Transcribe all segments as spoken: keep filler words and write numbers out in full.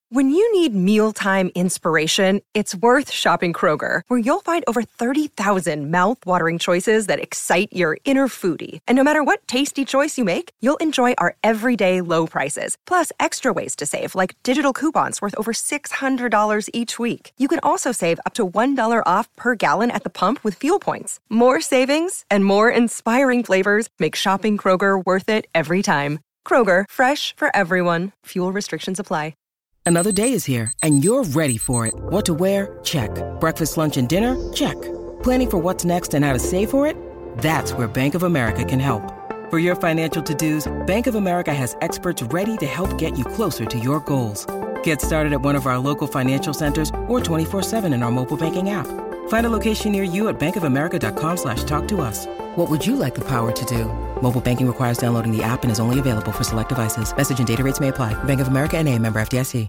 When you need mealtime inspiration, it's worth shopping Kroger, where you'll find over thirty thousand mouth-watering choices that excite your inner foodie. And no matter what tasty choice you make, you'll enjoy our everyday low prices, plus extra ways to save, like digital coupons worth over six hundred dollars each week. You can also save up to one dollar off per gallon at the pump with fuel points. More savings and more inspiring flavors make shopping Kroger worth it every time. Kroger, fresh for everyone. Fuel restrictions apply. Another day is here, and you're ready for it. What to wear? Check. Breakfast, lunch, and dinner? Check. Planning for what's next and how to save for it? That's where Bank of America can help. For your financial to-dos, Bank of America has experts ready to help get you closer to your goals. Get started at one of our local financial centers or twenty-four seven in our mobile banking app. Find a location near you at bankofamerica.com slash talk to us. What would you like the power to do? Mobile banking requires downloading the app and is only available for select devices. Message and data rates may apply. Bank of America N A, member F D I C.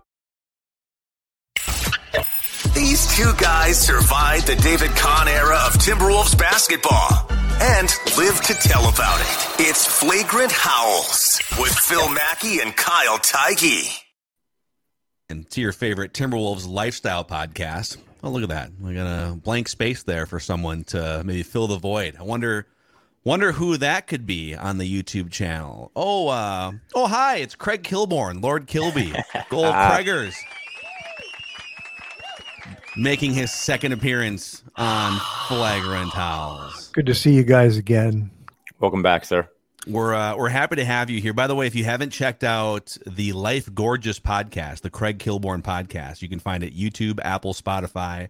These two guys survived the David Kahn era of Timberwolves basketball and live to tell about it. It's Flagrant Howls with Phil Mackey and Kyle Teige. And to your favorite Timberwolves lifestyle podcast. Oh, look at that. We got a blank space there for someone to maybe fill the void. I wonder wonder who that could be on the YouTube channel. Oh, uh, oh, hi. It's Craig Kilborn, Lord Kilby, Gold Craigers. Making his second appearance on Flagrant Howls. Good to see you guys again. Welcome back, sir. We're uh, we're happy to have you here. By the way, if you haven't checked out the Life Gorgeous podcast, the Craig Kilborn podcast, you can find it YouTube, Apple, Spotify.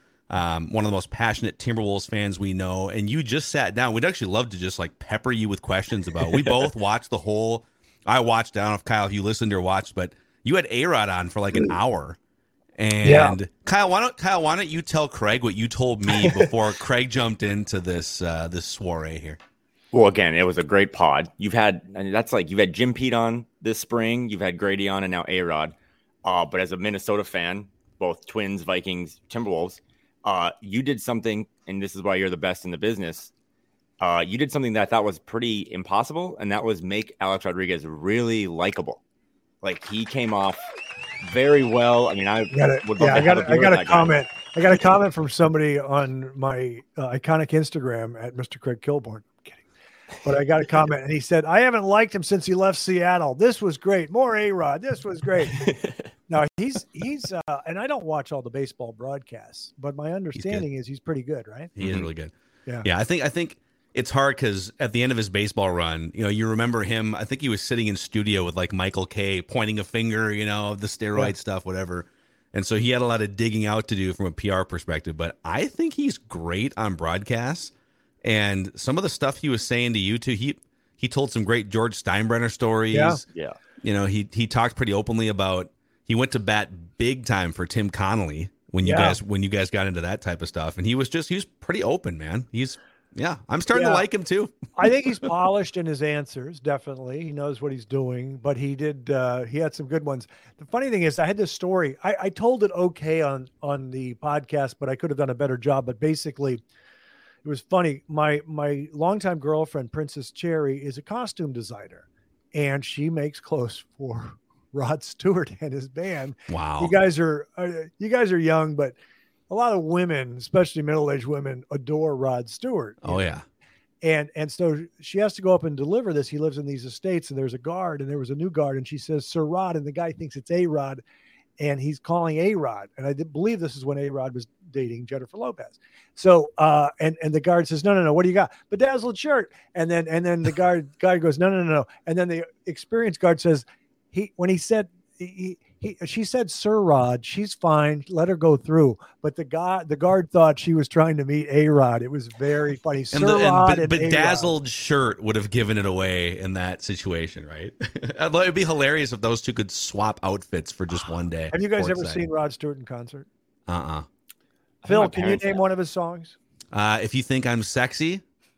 Um, one of the most passionate Timberwolves fans we know, and you just sat down. We'd actually love to just like pepper you with questions about. We both watched the whole. I watched. I don't know if Kyle, if you listened or watched, but you had A-Rod on for like an hour. And yeah. Kyle, why don't Kyle, why don't you tell Craig what you told me before Craig jumped into this uh, this soiree here? Well, again, it was a great pod. You've had, and that's like you've had Jim Pete on this spring, you've had Grady on, and now A-Rod. Uh, but as a Minnesota fan, both Twins, Vikings, Timberwolves, uh, you did something, and this is why you're the best in the business. Uh, you did something that I thought was pretty impossible, and that was make Alex Rodriguez really likable. Like he came off very well. I mean, I gotta, would yeah, I got I got a comment. Guy. I got a comment from somebody on my uh, iconic Instagram at Mister Craig Kilborn. I'm kidding, but I got a comment, and he said, "I haven't liked him since he left Seattle. This was great. More A-Rod. This was great." Now he's he's uh, and I don't watch all the baseball broadcasts, but my understanding he's is he's pretty good, right? He mm-hmm. is really good. Yeah, yeah. I think I think. It's hard because at the end of his baseball run, you know, you remember him. I think he was sitting in studio with like Michael Kay, pointing a finger, you know, the steroid yeah. stuff, whatever. And so he had a lot of digging out to do from a P R perspective. But I think he's great on broadcasts. And some of the stuff he was saying to you too, he he told some great George Steinbrenner stories. Yeah, yeah. You know, he he talked pretty openly about he went to bat big time for Tim Connolly when you yeah. guys when you guys got into that type of stuff. And he was just he was pretty open, man. He's Yeah, I'm starting yeah. to like him too. I think he's polished in his answers. Definitely, he knows what he's doing. But he did. Uh, he had some good ones. The funny thing is, I had this story. I, I told it okay on on the podcast, but I could have done a better job. But basically, it was funny. My my longtime girlfriend, Princess Cherry, is a costume designer, and she makes clothes for Rod Stewart and his band. Wow, you guys are uh, you guys are young, but a lot of women, especially middle-aged women, adore Rod Stewart. Oh, know? yeah. And and so she has to go up and deliver this. He lives in these estates, and there's a guard, and there was a new guard, and she says, Sir Rod, and the guy thinks it's A-Rod, and he's calling A-Rod. And I did believe this is when A-Rod was dating Jennifer Lopez. So, uh, and, and the guard says, no, no, no, what do you got? Bedazzled shirt. And then and then the guard guy goes, no, no, no, no. And then the experienced guard says, he when he said, he, He, she said, Sir Rod, she's fine. Let her go through. But the guy, the guard thought she was trying to meet A-Rod. It was very funny. And Sir the, Rod and, but and bedazzled shirt would have given it away in that situation, right? It'd be hilarious if those two could swap outfits for just one day. Have you guys ever seen Rod Stewart in concert? Uh-uh. Phil, can you name one of his songs? Uh, if you think I'm sexy.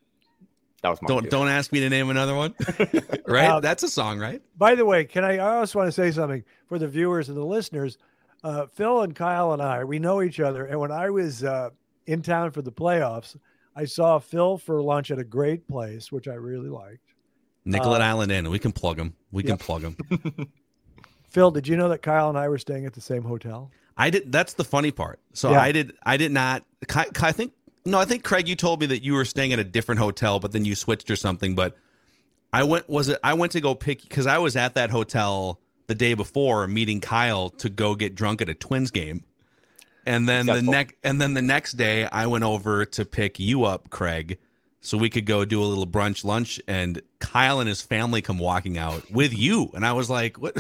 That was my don't too. don't ask me to name another one. Right? Uh, That's a song, right? By the way, can I, I also want to say something for the viewers and the listeners. Uh, Phil and Kyle and I, we know each other. And when I was uh, in town for the playoffs, I saw Phil for lunch at a great place, which I really liked. Nicollet uh, Island Inn. We can plug him. We can yep. plug him. Phil, did you know that Kyle and I were staying at the same hotel? I did. That's the funny part. So Yeah. I did. I did not. I, I think no. I think Craig, you told me that you were staying at a different hotel, but then you switched or something. But I went. Was it? I went to go pick because I was at that hotel the day before meeting Kyle to go get drunk at a Twins game, and then Successful. the next and then the next day I went over to pick you up, Craig, so we could go do a little brunch lunch. And Kyle and his family come walking out with you, and I was like, what?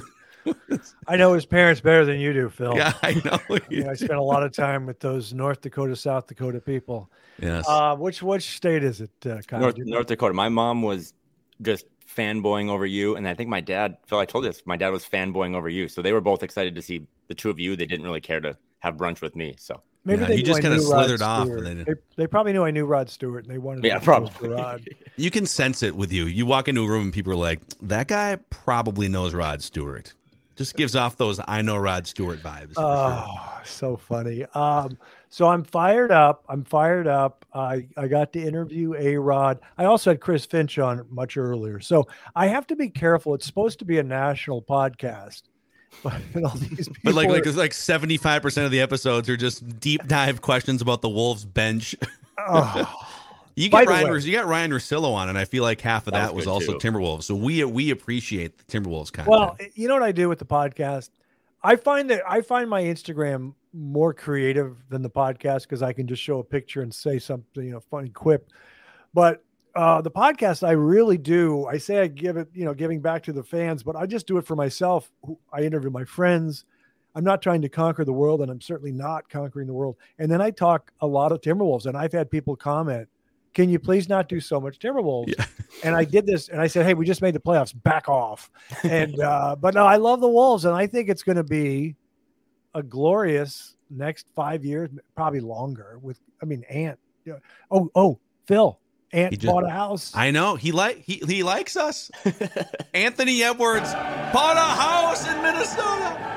I know his parents better than you do, Phil. Yeah, I know. Yeah, I spent a lot of time with those North Dakota, South Dakota people. Yes. Uh, which which state is it, uh, Kyle? North, Do you know? North Dakota. My mom was just fanboying over you, and I think my dad, Phil, I told you this, my dad was fanboying over you. So they were both excited to see the two of you. They didn't really care to have brunch with me. So Maybe Yeah, they you knew just I kinda knew Rod slithered off Stewart. and then- They, they probably knew I knew Rod Stewart, and they wanted yeah, to go probably. to Rod. You can sense it with you. You walk into a room and people are like, that guy probably knows Rod Stewart. Just gives off those I know Rod Stewart vibes. for sure. Oh, so funny. Um, so I'm fired up. I'm fired up. I, I got to interview A-Rod. I also had Chris Finch on much earlier. So I have to be careful. It's supposed to be a national podcast. But, all these people But like, like, are- it's like seventy-five percent of the episodes are just deep dive questions about the Wolves bench. oh, You By get the Ryan, way- Rus- you got Ryan Russillo on, and I feel like half of That that, was was, good, also too. Timberwolves. So we we appreciate the Timberwolves content. well, you know what I do with the podcast? I find that I find my Instagram more creative than the podcast because I can just show a picture and say something, you know, funny quip. But uh, the podcast, I really do. I say I give it, you know, giving back to the fans, but I just do it for myself. I interview my friends. I'm not trying to conquer the world, and I'm certainly not conquering the world. And then I talk a lot of Timberwolves, and I've had people comment, "Can you please not do so much Timberwolves?" Yeah. And I did this, and I said, "Hey, we just made the playoffs. Back off." And uh, but no, I love the Wolves, and I think it's going to be a glorious next five years, probably longer. With, I mean, Ant. Yeah. Oh, oh, Phil, Ant He just- bought a house. I know he like he he likes us. Anthony Edwards bought a house in Minnesota.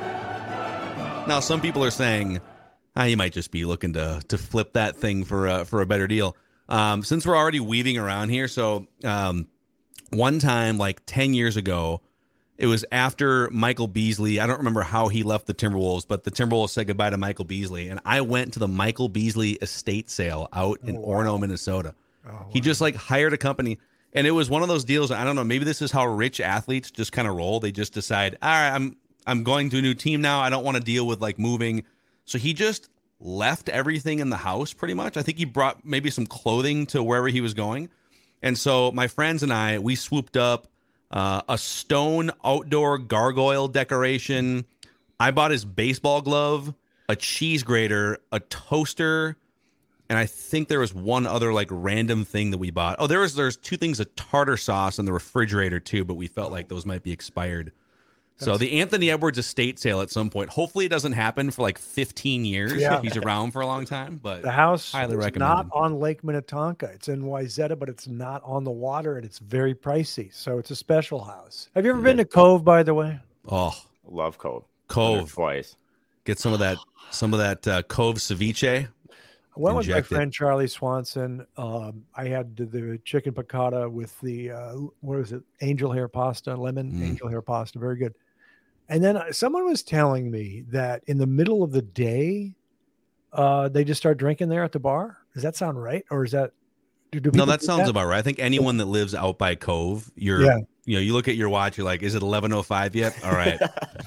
Now some people are saying, ah, you might just be looking to to flip that thing for a, for a better deal. Um, since we're already weaving around here, so um, one time like ten years ago, it was after Michael Beasley. I don't remember how he left the Timberwolves, but the Timberwolves said goodbye to Michael Beasley, and I went to the Michael Beasley estate sale out in Oh, wow. Orono, Minnesota. Oh, He wow. just like hired a company, and it was one of those deals. I don't know. Maybe this is how rich athletes just kind of roll. They just decide, all right, I'm I'm going to a new team now. I don't want to deal with like moving. So he just left everything in the house pretty much. I think he brought maybe some clothing to wherever he was going. And so my friends and I, we swooped up uh, a stone outdoor gargoyle decoration. I bought his baseball glove, a cheese grater, a toaster, and I think there was one other like random thing that we bought. Oh, there was there's two things of tartar sauce in the refrigerator too, but we felt like those might be expired. So the Anthony Edwards estate sale at some point. Hopefully it doesn't happen for like fifteen years. Yeah. He's around for a long time, but The house highly is recommended. not on Lake Minnetonka. It's in Wayzata, but it's not on the water, and it's very pricey. So it's a special house. Have you ever been to Cove, by the way? Oh, Love Cove. Cove. Twice. Get some of that some of that uh, Cove ceviche. I went with my Inject it. friend Charlie Swanson. Um, I had the, the chicken piccata with the uh, what is it? Angel hair pasta, lemon Mm. angel hair pasta, very good. And then uh, someone was telling me that in the middle of the day, uh, they just start drinking there at the bar. Does that sound right, or is that? Do, do No, people that do sounds about right. I think anyone that lives out by Cove, you're Yeah. you know, you look at your watch, you're like, is it eleven oh five yet? All right.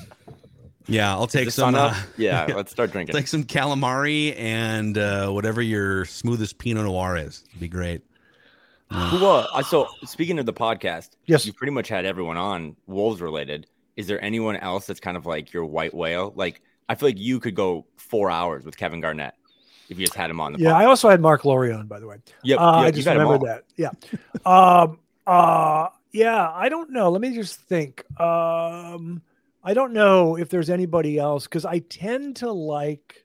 Yeah, I'll take Is the some sun uh, up? Yeah, let's start drinking. take some calamari and uh, whatever your smoothest Pinot Noir is. It'd be great. Who, uh, so speaking of the podcast, Yes. you pretty much had everyone on Wolves related. Is there anyone else that's kind of like your white whale? Like, I feel like you could go four hours with Kevin Garnett if you just had him on the Yeah, pod. I also had Mark Laurie on, by the way. Yep, Uh, yep, I you've just had 'em remembered all. that. Yeah. um, uh, yeah, I don't know. Let me just think. Um, I don't know if there's anybody else because I tend to like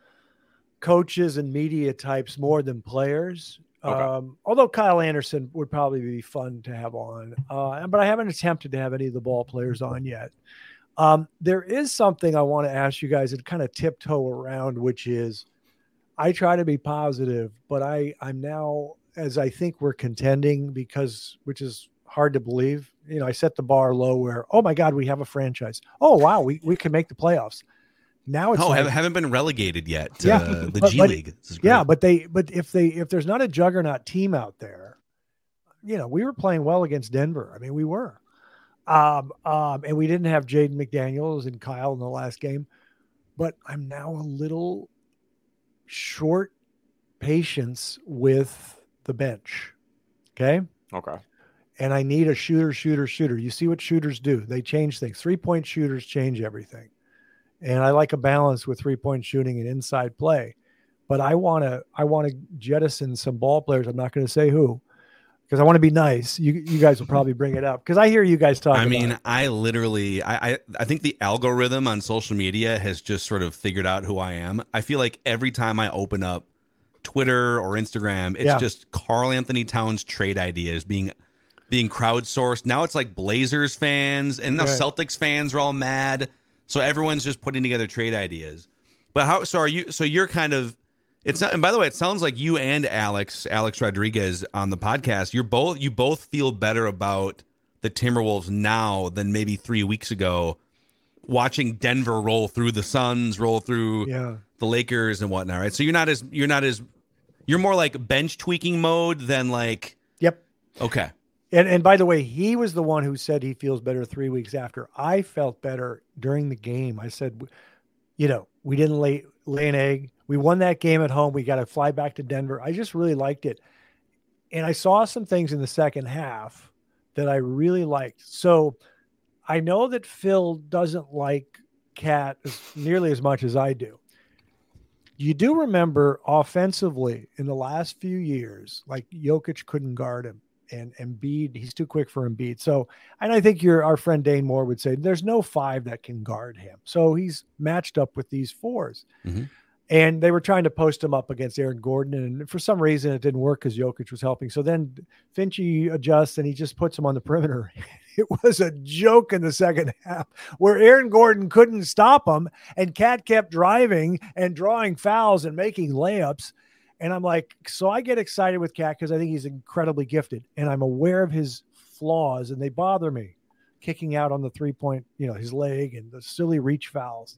coaches and media types more than players. Okay. Um, although Kyle Anderson would probably be fun to have on, uh, but I haven't attempted to have any of the ball players on yet. Um, there is something I want to ask you guys and kind of tiptoe around, which is I try to be positive, but I, I'm now, as I think we're contending because, which is hard to believe. You know, I set the bar low where, oh my God, we have a franchise. Oh, wow, we, we can make the playoffs. Now it's oh, like, haven't been relegated yet to yeah, the but, G but, League. This is great. Yeah, but they, but if they, if there's not a juggernaut team out there, you know, we were playing well against Denver. I mean, we were, um, um, and we didn't have Jaden McDaniels and Kyle in the last game, but I'm now a little short patience with the bench. Okay. Okay. And I need a shooter, shooter, shooter. You see what shooters do. They change things. Three-point shooters change everything. And I like a balance with three-point shooting and inside play. But I want to I want to jettison some ball players. I'm not going to say who, because I want to be nice. You you guys will probably bring it up because I hear you guys talking. I mean, about it. I literally, I, I, I think the algorithm on social media has just sort of figured out who I am. I feel like every time I open up Twitter or Instagram, it's Yeah. just Karl Anthony Towns trade ideas being being crowdsourced. Now it's like Blazers fans and now Right. Celtics fans are all mad. So everyone's just putting together trade ideas. But how? So are you? So you're kind of. It's not. And by the way, it sounds like you and Alex, Alex Rodriguez, on the podcast. You're both. You both feel better about the Timberwolves now than maybe three weeks ago. Watching Denver roll through the Suns, roll through Yeah. the Lakers and whatnot, right? So you're not as. You're not as. You're more like bench tweaking mode than like. Yep. Okay. And and by the way, he was the one who said he feels better three weeks after. I felt better during the game. I said, you know, we didn't lay lay an egg. We won that game at home. We got to fly back to Denver. I just really liked it. And I saw some things in the second half that I really liked. So I know that Phil doesn't like Cat as nearly as much as I do. You do remember offensively in the last few years, like Jokic couldn't guard him. And Embiid, he's too quick for Embiid. So, and I think your our friend Dane Moore would say there's no five that can guard him. So he's matched up with these fours. Mm-hmm. And they were trying to post him up against Aaron Gordon. And for some reason, it didn't work because Jokic was helping. So then Finchie adjusts and he just puts him on the perimeter. It was a joke in the second half where Aaron Gordon couldn't stop him. And Cat kept driving and drawing fouls and making layups. And I'm like, so I get excited with Cat because I think he's incredibly gifted. And I'm aware of his flaws and they bother me. Kicking out on the three-point, you know, his leg and the silly reach fouls.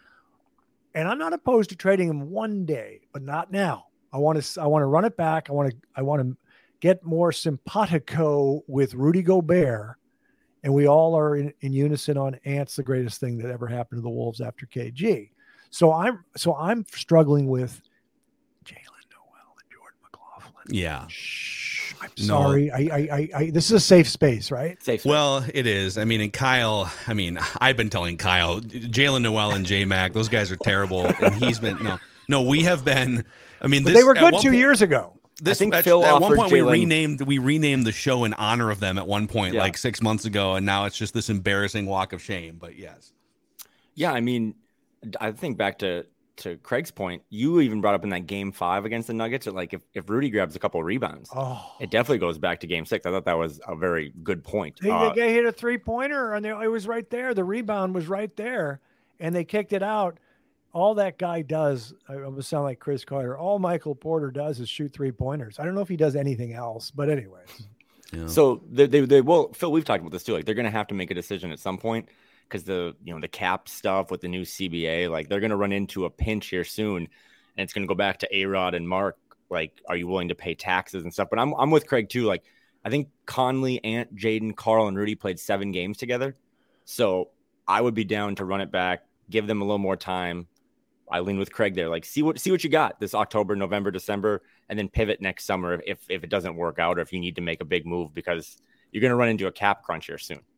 And I'm not opposed to trading him one day, but not now. I want to I want to run it back. I want to I want to get more simpatico with Rudy Gobert. And we all are in, in unison on Ant's the greatest thing that ever happened to the Wolves after K G. So I'm so I'm struggling with Jalen Noel and Jordan McLaughlin. Yeah. Shh, I'm No. sorry. I, I, I, I, this is a safe space, right? Safe. Well, it is. I mean, and Kyle, I mean, I've been telling Kyle, Jalen Noel and J Mac, those guys are terrible. And he's been, no, no, we have been, I mean, But this, they were at good one two point- years ago. This, I think at, Phil at one offered point we Jalen- renamed we renamed the show in honor of them at one point, Yeah. like six months ago, and now it's just this embarrassing walk of shame. But yes, Yeah, I mean, I think back to to Craig's point, you even brought up in that game five against the Nuggets that like if, if Rudy grabs a couple of rebounds, Oh, it definitely goes back to game six. I thought that was a very good point. They, Uh, the guy hit a three pointer and they, it was right there. The rebound was right there and they kicked it out. All that guy does, I almost sound like Chris Carter. All Michael Porter does is shoot three pointers. I don't know if he does anything else, but anyways. yeah. So they, they, they will, Phil, we've talked about this too. Like they're going to have to make a decision at some point because the, you know, the cap stuff with the new C B A, like they're going to run into a pinch here soon and it's going to go back to A-Rod and Mark. Like, are you willing to pay taxes and stuff? But I'm, I'm with Craig too. Like, I think Conley, Ant, Jaden, Carl, and Rudy played seven games together. So I would be down to run it back, give them a little more time. I lean with Craig there. Like, see what see what you got this October, November, December, and then pivot next summer if if it doesn't work out or if you need to make a big move because you're going to run into a cap crunch here soon.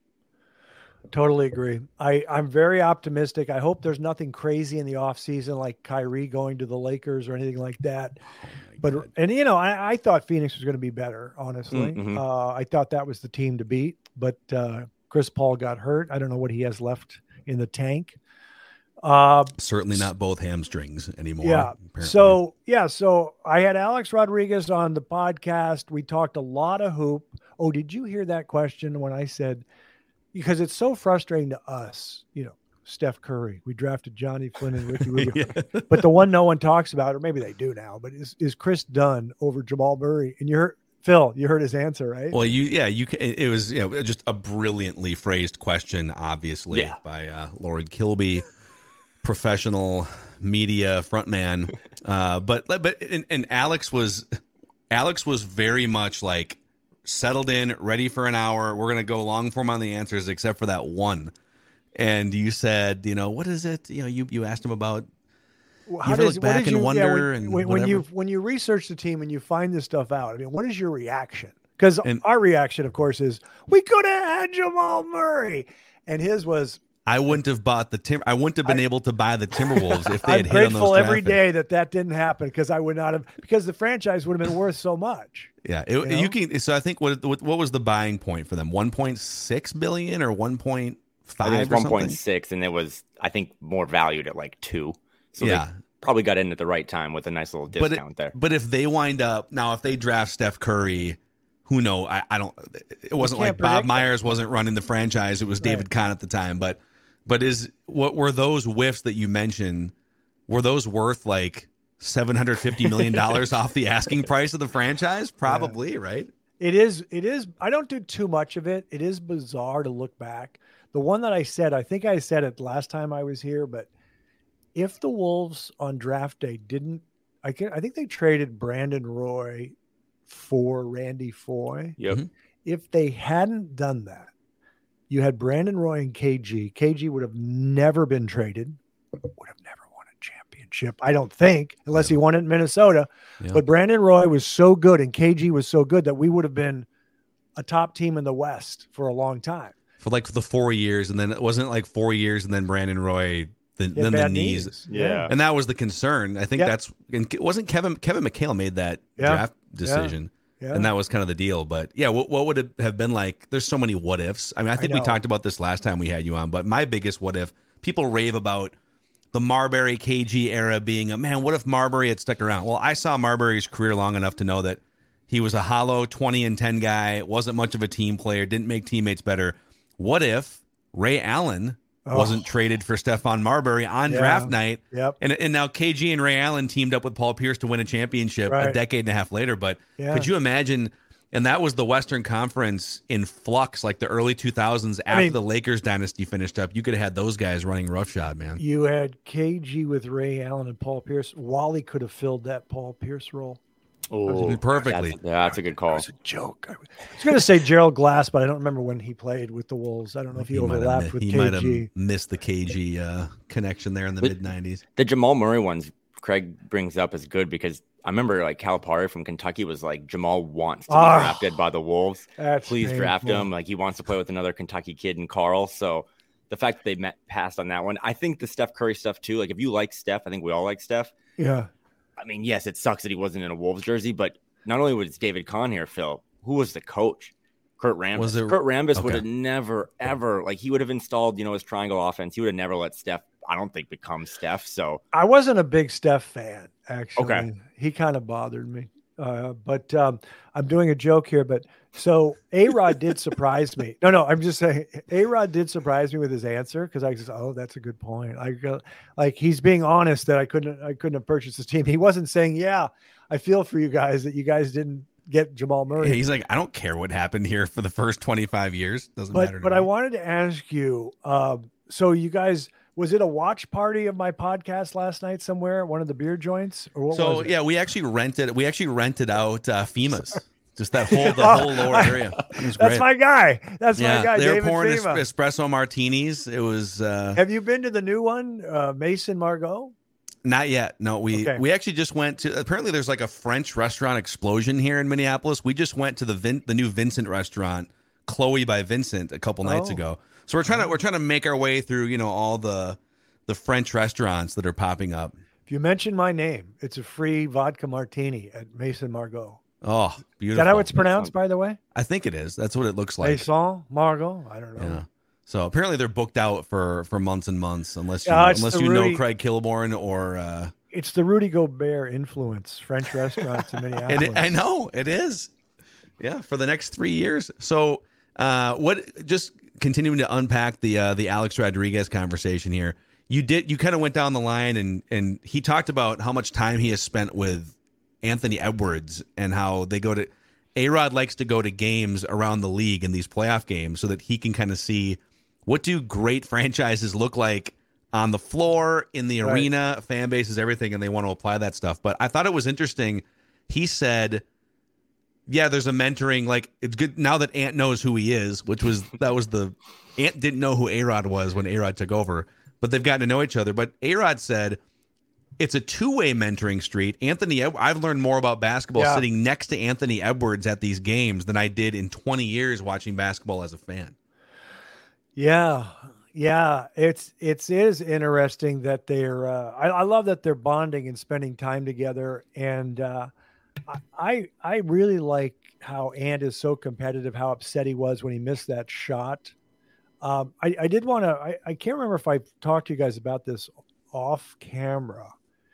Totally agree. I, I'm very optimistic. I hope there's nothing crazy in the offseason like Kyrie going to the Lakers or anything like that. But, and, you know, I, I thought Phoenix was going to be better, honestly. Mm-hmm. Uh, I thought that was the team to beat. But uh, Chris Paul got hurt. I don't know what he has left in the tank. Uh, certainly not both hamstrings anymore. yeah. apparently. So, yeah. So I had Alex Rodriguez on the podcast. We talked a lot of hoop. Oh, did you hear that question when I said, because it's so frustrating to us, you know, Steph Curry, we drafted Johnny Flynn and Ricky Rubio, Yeah. but the one no one talks about, or maybe they do now, but is, is Chris Dunn over Jamal Murray. And you heard Phil, you heard his answer, right? Well, you yeah, you can, it was you know, just a brilliantly phrased question, obviously Yeah. by uh, Lord Kilby, professional media frontman. Uh, but but and, and Alex was Alex was very much like settled in, ready for an hour. We're gonna go long form on the answers, except for that one. And you said, you know, what is it? You know, you you asked him about. How you ever does- look what back did and you- wonder yeah, when, and when, when you whatever? when you research the team and you find this stuff out, I mean, what is your reaction? Because And- our reaction, of course, is we could have had Jamal Murray, and his was I wouldn't have bought the Tim. I wouldn't have been I- able to buy the Timberwolves if they I'm had hit on grateful those every draft picks. day that that didn't happen because I would not have because the franchise would have been worth so much. Yeah, it, You know? you can. So I think what, what what was the buying point for them? One point six billion or one point I five? think it's or one something? point six, and it was I think more valued at like two. So Yeah. they probably got in at the right time with a nice little But discount it, there. but if they wind up now, if they draft Steph Curry, who know? I, I don't. It wasn't can't like Bob predict that. Myers wasn't running the franchise. It was David Kahn at the time. But but is what were those whiffs that you mentioned? Were those worth like seven hundred fifty million dollars off the asking price of the franchise? Probably, right? It is. It is. I don't do too much of it. It is bizarre to look back. The one that I said, I think I said it last time I was here, but if the Wolves on draft day didn't, I can, I think they traded Brandon Roy for Randy Foy. Yep. Mhm. If they hadn't done that, you had Brandon Roy and K G. K G would have never been traded. Would have never won a championship, I don't think, unless he won it in Minnesota. Yeah. But Brandon Roy was so good and K G was so good that we would have been a top team in the West for a long time. For like the four years, and then it wasn't like four years, and then Brandon Roy, the, He had then the bad knees. Yeah. And that was the concern. I think Yeah. that's and it wasn't Kevin Kevin McHale made that Yeah. draft decision, Yeah. and that was kind of the deal. But yeah, what what would it have been like? There's so many what ifs. I mean, I think we know. talked about this last time we had you on, but my biggest what if people rave about the Marbury K G era being a man. What if Marbury had stuck around? Well, I saw Marbury's career long enough to know that he was a hollow twenty and ten guy. Wasn't much of a team player. Didn't make teammates better. What if Ray Allen Oh. wasn't traded for Stephon Marbury on Yeah. draft night? Yep. And and now K G and Ray Allen teamed up with Paul Pierce to win a championship a Right. decade and a half later. But Yeah. could you imagine? And that was the Western Conference in flux, like the early two thousands after mean- the Lakers dynasty finished up. You could have had those guys running roughshod, man. You had K G with Ray Allen and Paul Pierce. Wally could have filled that Paul Pierce role. Oh, perfectly. That's, that's a good That call. was a joke. I was going to say Gerald Glass, but I don't remember when he played with the Wolves. I don't know if he, might have overlapped mi- with he might have K G. missed the K G uh, connection there in the But- mid nineties. The Jamal Murray ones Craig brings up is good because I remember like Calipari from Kentucky was like Jamal wants to be Ah, drafted by the Wolves. That's Please draft painful. him. Like he wants to play with another Kentucky kid in Carl. So the fact that they met passed on that one, I think the Steph Curry stuff too. Like if you like Steph, I think we all like Steph. Yeah. I mean, yes, it sucks that he wasn't in a Wolves jersey, but not only was David Kahn here, Phil, who was the coach? Kurt Rambis. Was it- Kurt Rambis would okay. have never, ever, like he would have installed, you know, his triangle offense. He would have never let Steph, I don't think, become Steph. So I wasn't a big Steph fan, actually. Okay. He kind of bothered me. Uh, but um, I'm doing a joke here. But so A-Rod did surprise me. No, no, I'm just saying A-Rod did surprise me with his answer because I just, oh, that's a good point. I go, like he's being honest that I couldn't, I couldn't have purchased this team. He wasn't saying, yeah, I feel for you guys that you guys didn't get Jamal Murray. Yeah, he's like, I don't care what happened here for the first twenty-five years. Doesn't matter. But to but me. I wanted to ask you. Um, so you guys, was it a watch party of my podcast last night somewhere at one of the beer joints, or what So was it? yeah, we actually rented. We actually rented out uh, FEMA's. Just that whole the Oh, whole lower I- area. It was That's great. my guy. That's yeah, my guy. they were David pouring es- Fema. espresso martinis. It was uh, Have you been to the new one, uh, Mason Margot? not yet. No, we Okay. we actually just went to. Apparently, there's like a French restaurant explosion here in Minneapolis. We just went to the Vin, the new Vincent restaurant, Chloe by Vincent, a couple nights Oh. ago. So we're trying to we're trying to make our way through, you know, all the the French restaurants that are popping up. If you mention my name, it's a free vodka martini at Mason Margot. Oh, Is beautiful. that how it's pronounced, by the way? I think it is. That's what it looks like. Mason Margot? I don't know. Yeah. So apparently they're booked out for for months and months, unless you Yeah, it's unless the you Rudy- know Craig Kilborn or. Uh, It's the Rudy Gobert influence, French restaurants in Minneapolis. and it, I know it is. Yeah, for the next three years. So, uh, what? Just continuing to unpack the uh, the Alex Rodriguez conversation here. You did. You kind of went down the line, and and he talked about how much time he has spent with Anthony Edwards and how they go to. A-Rod likes to go to games around the league in these playoff games so that he can kind of see what do great franchises look like on the floor, in the Right. arena, fan bases, everything, and they want to apply that stuff. But I thought it was interesting. He said, yeah, there's a mentoring, like it's good now that Ant knows who he is, which was that was the Ant didn't know who A-Rod was when A-Rod took over, but they've gotten to know each other. But A-Rod said it's a two-way mentoring street. Anthony, Ed- I've learned more about basketball Yeah. sitting next to Anthony Edwards at these games than I did in twenty years watching basketball as a fan. Yeah, yeah, it's it's it is interesting that they're. Uh, I, I love that they're bonding and spending time together, and uh, I I really like how Ant is so competitive. How upset he was when he missed that shot. Um, I, I did want to. I, I can't remember if I talked to you guys about this off camera,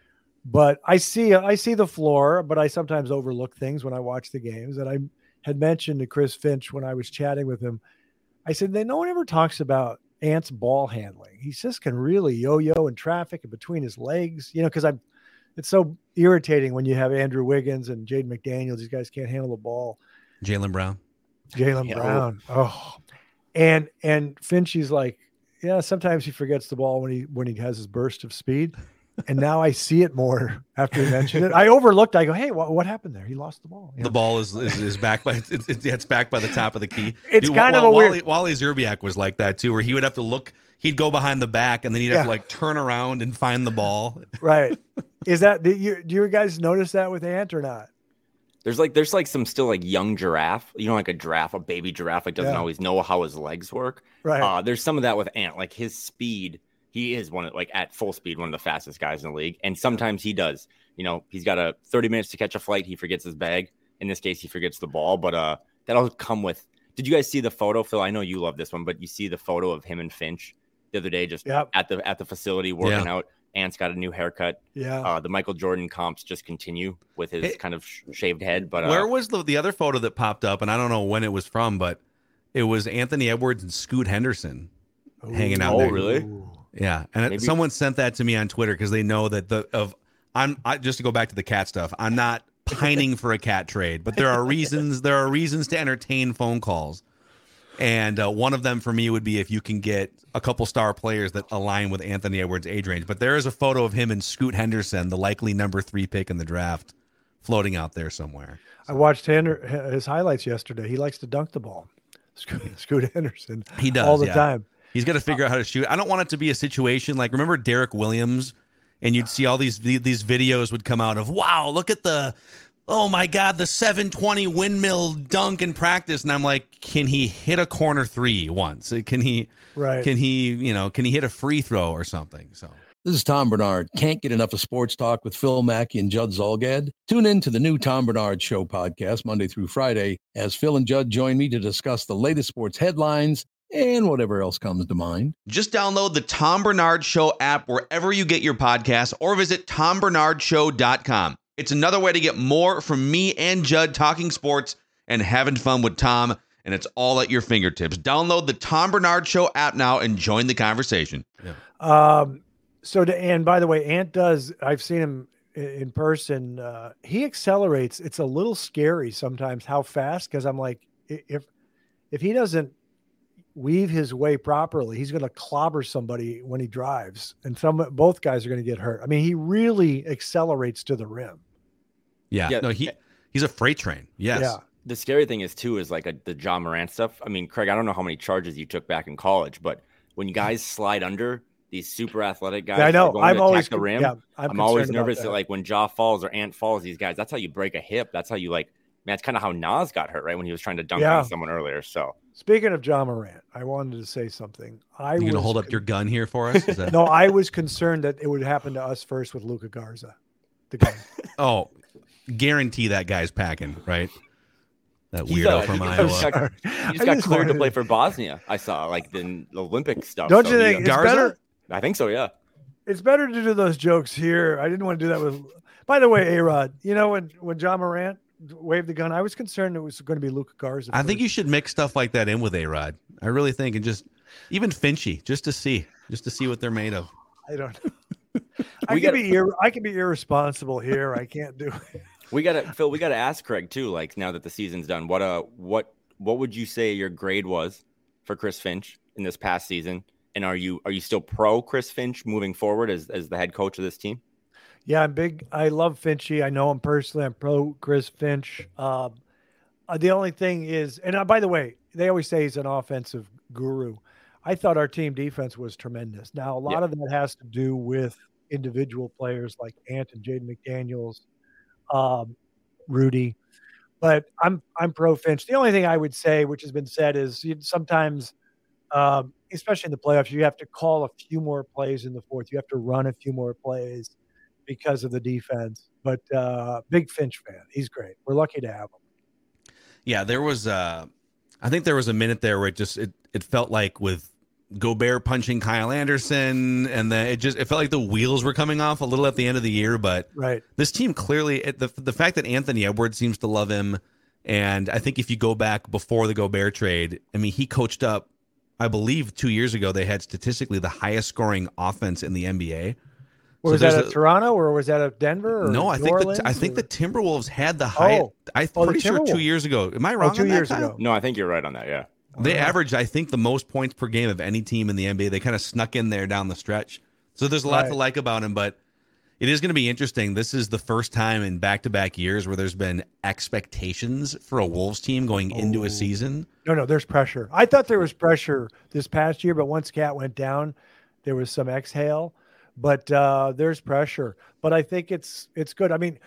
but I see I see the floor, but I sometimes overlook things when I watch the games. And I had mentioned to Chris Finch when I was chatting with him, I said that no one ever talks about Ant's ball handling. He just can really yo-yo in traffic and between his legs, you know, because I'm. It's so irritating when you have Andrew Wiggins and Jaden McDaniels. These guys can't handle the ball. Jaylen Brown. Jaylen Yeah. Brown. Oh, and and Finchie's like, yeah, sometimes he forgets the ball when he when he has his burst of speed. And now I see it more after he mentioned it. I overlooked. I go, hey, what, what happened there? He lost the ball. You The know? ball is is, is back by it's, it's, it's back by the top of the key. It's kind of Wa- a Wally, weird- Wally Zerbiak was like that too, where he would have to look. He'd go behind the back, and then he'd have Yeah. to like turn around and find the ball. Right. Is that do you do you guys notice that with Ant or not? There's like there's like some still like young giraffe, you know, like a giraffe, a baby giraffe, like doesn't Yeah. always know how his legs work. Right. Uh, there's some of that with Ant, like his speed. He is one of like at full speed, one of the fastest guys in the league, and sometimes he does. You know, he's got a thirty minutes to catch a flight. He forgets his bag. In this case, he forgets the ball, but uh, that'll come with. Did you guys see the photo, Phil? I know you love this one, but you see the photo of him and Finch the other day, just Yep. at the at the facility working Yeah. out. Ant's got a new haircut. Yeah. Uh, the Michael Jordan comps just continue with his Hey, kind of sh- shaved head. But uh, Where was the the other photo that popped up? And I don't know when it was from, but it was Anthony Edwards and Scoot Henderson hanging out Oh, there. really? Yeah, and it- Maybe- someone sent that to me on Twitter because they know that the of I'm I, just to go back to the cat stuff. I'm not pining for a cat trade, but there are reasons. There are reasons to entertain phone calls, and uh, one of them for me would be if you can get a couple star players that align with Anthony Edwards' age range. But there is a photo of him and Scoot Henderson, the likely number three pick in the draft, floating out there somewhere. I watched Hender, his highlights yesterday. He likes to dunk the ball. Scoot, Scoot Henderson. He does all the yeah. time. He's got to figure out how to shoot. I don't want it to be a situation like remember Derek Williams, and you'd see all these these videos would come out of wow, look at the oh my god, the seven twenty windmill dunk in practice, and I'm like, can he hit a corner three once? Can he? Right. Can he? You know, can he hit a free throw or something? So. This is Tom Bernard. Can't get enough of sports talk with Phil Mackey and Judd Zolgad? Tune in to the new Tom Bernard Show podcast Monday through Friday as Phil and Judd join me to discuss the latest sports headlines and whatever else comes to mind. Just download the Tom Bernard Show app wherever you get your podcasts or visit tom bernard show dot com. It's another way to get more from me and Judd talking sports and having fun with Tom, and it's all at your fingertips. Download the Tom Bernard Show app now and join the conversation. Yeah. Um, so to, and by the way, Ant does, I've seen him i- in person. Uh, he accelerates. It's a little scary sometimes how fast, because I'm like, i- if, if he doesn't weave his way properly, he's going to clobber somebody when he drives, and some, both guys are going to get hurt. I mean, he really accelerates to the rim. Yeah. Yeah. No, he he's a freight train. Yes. Yeah. the scary thing is too is like a, the John Morant stuff. I mean, Craig, I don't know how many charges you took back in college, but when guys slide under these super athletic guys, Yeah, I know. that are going I'm to always attack the rim. yeah, I'm, I'm always concerned about nervous that. like when Jaw falls or Ant falls, these guys, that's how you break a hip. That's how you like, man, it's kind of how Nas got hurt, right? When he was trying to dunk Yeah. on someone earlier. So Speaking of John Morant, I wanted to say something. I You was gonna hold up your gun here for us? Is that... no, I was concerned that it would happen to us first with Luka Garza. The gun. Oh, guarantee that guy's packing, right? That He's, weirdo uh, from he Iowa. just got, he I just got just cleared to wanted play to- for Bosnia. I saw like the, the Olympic stuff. Don't So you he- think it's Garza? better? I think so. Yeah. It's better to do those jokes here. I didn't want to do that with. By the way, A-Rod, you know when when John Morant waved the gun, I was concerned it was going to be Luka Garza. I think first. you should mix stuff like that in with A-Rod. I really think, and just even Finchy, just to see, just to see what they're made of. I don't. I We can got- be ir- I can be irresponsible here. I can't do it. We got to Phil. We got to ask Craig too. Like now that the season's done, what uh, what what would you say your grade was for Chris Finch in this past season? And are you are you still pro Chris Finch moving forward as as the head coach of this team? Yeah, I'm big. I love Finchy. I know him personally. I'm pro Chris Finch. Um, uh, the only thing is, and uh, by the way, they always say he's an offensive guru. I thought our team defense was tremendous. Now, a lot Yeah. of that has to do with individual players like Ant and Jaden McDaniels, um, Rudy. But I'm I'm pro Finch. The only thing I would say, which has been said, is you, sometimes, um, especially in the playoffs, you have to call a few more plays in the fourth. You have to run a few more plays because of the defense. But uh, big Finch fan. He's great. We're lucky to have him. Yeah, there was uh I think there was a minute there where it just it, it felt like with Gobert punching Kyle Anderson, and then it just it felt like the wheels were coming off a little at the end of the year. But Right. this team clearly it, the the fact that Anthony Edwards seems to love him, and I think if you go back before the Gobert trade, I mean he coached up, I believe two years ago they had statistically the highest scoring offense in the N B A. Or So was that there's at a- Toronto or was that at Denver? Or No, I New think the, Orleans, I think or- the Timberwolves had the highest. Oh. I'm Oh, the pretty sure two Timberwolves. years ago. Am I wrong? Oh, two on that, years Kyle? ago. No, I think you're right on that. Yeah. They Wow. averaged, I think, the most points per game of any team in the N B A. They kind of snuck in there down the stretch. So there's a lot Right. to like about him, but it is going to be interesting. This is the first time in back-to-back years where there's been expectations for a Wolves team going into Oh. a season. No, no, there's pressure. I thought there was pressure this past year, but once Cat went down, there was some exhale. But uh, there's pressure. But I think it's it's good. I mean,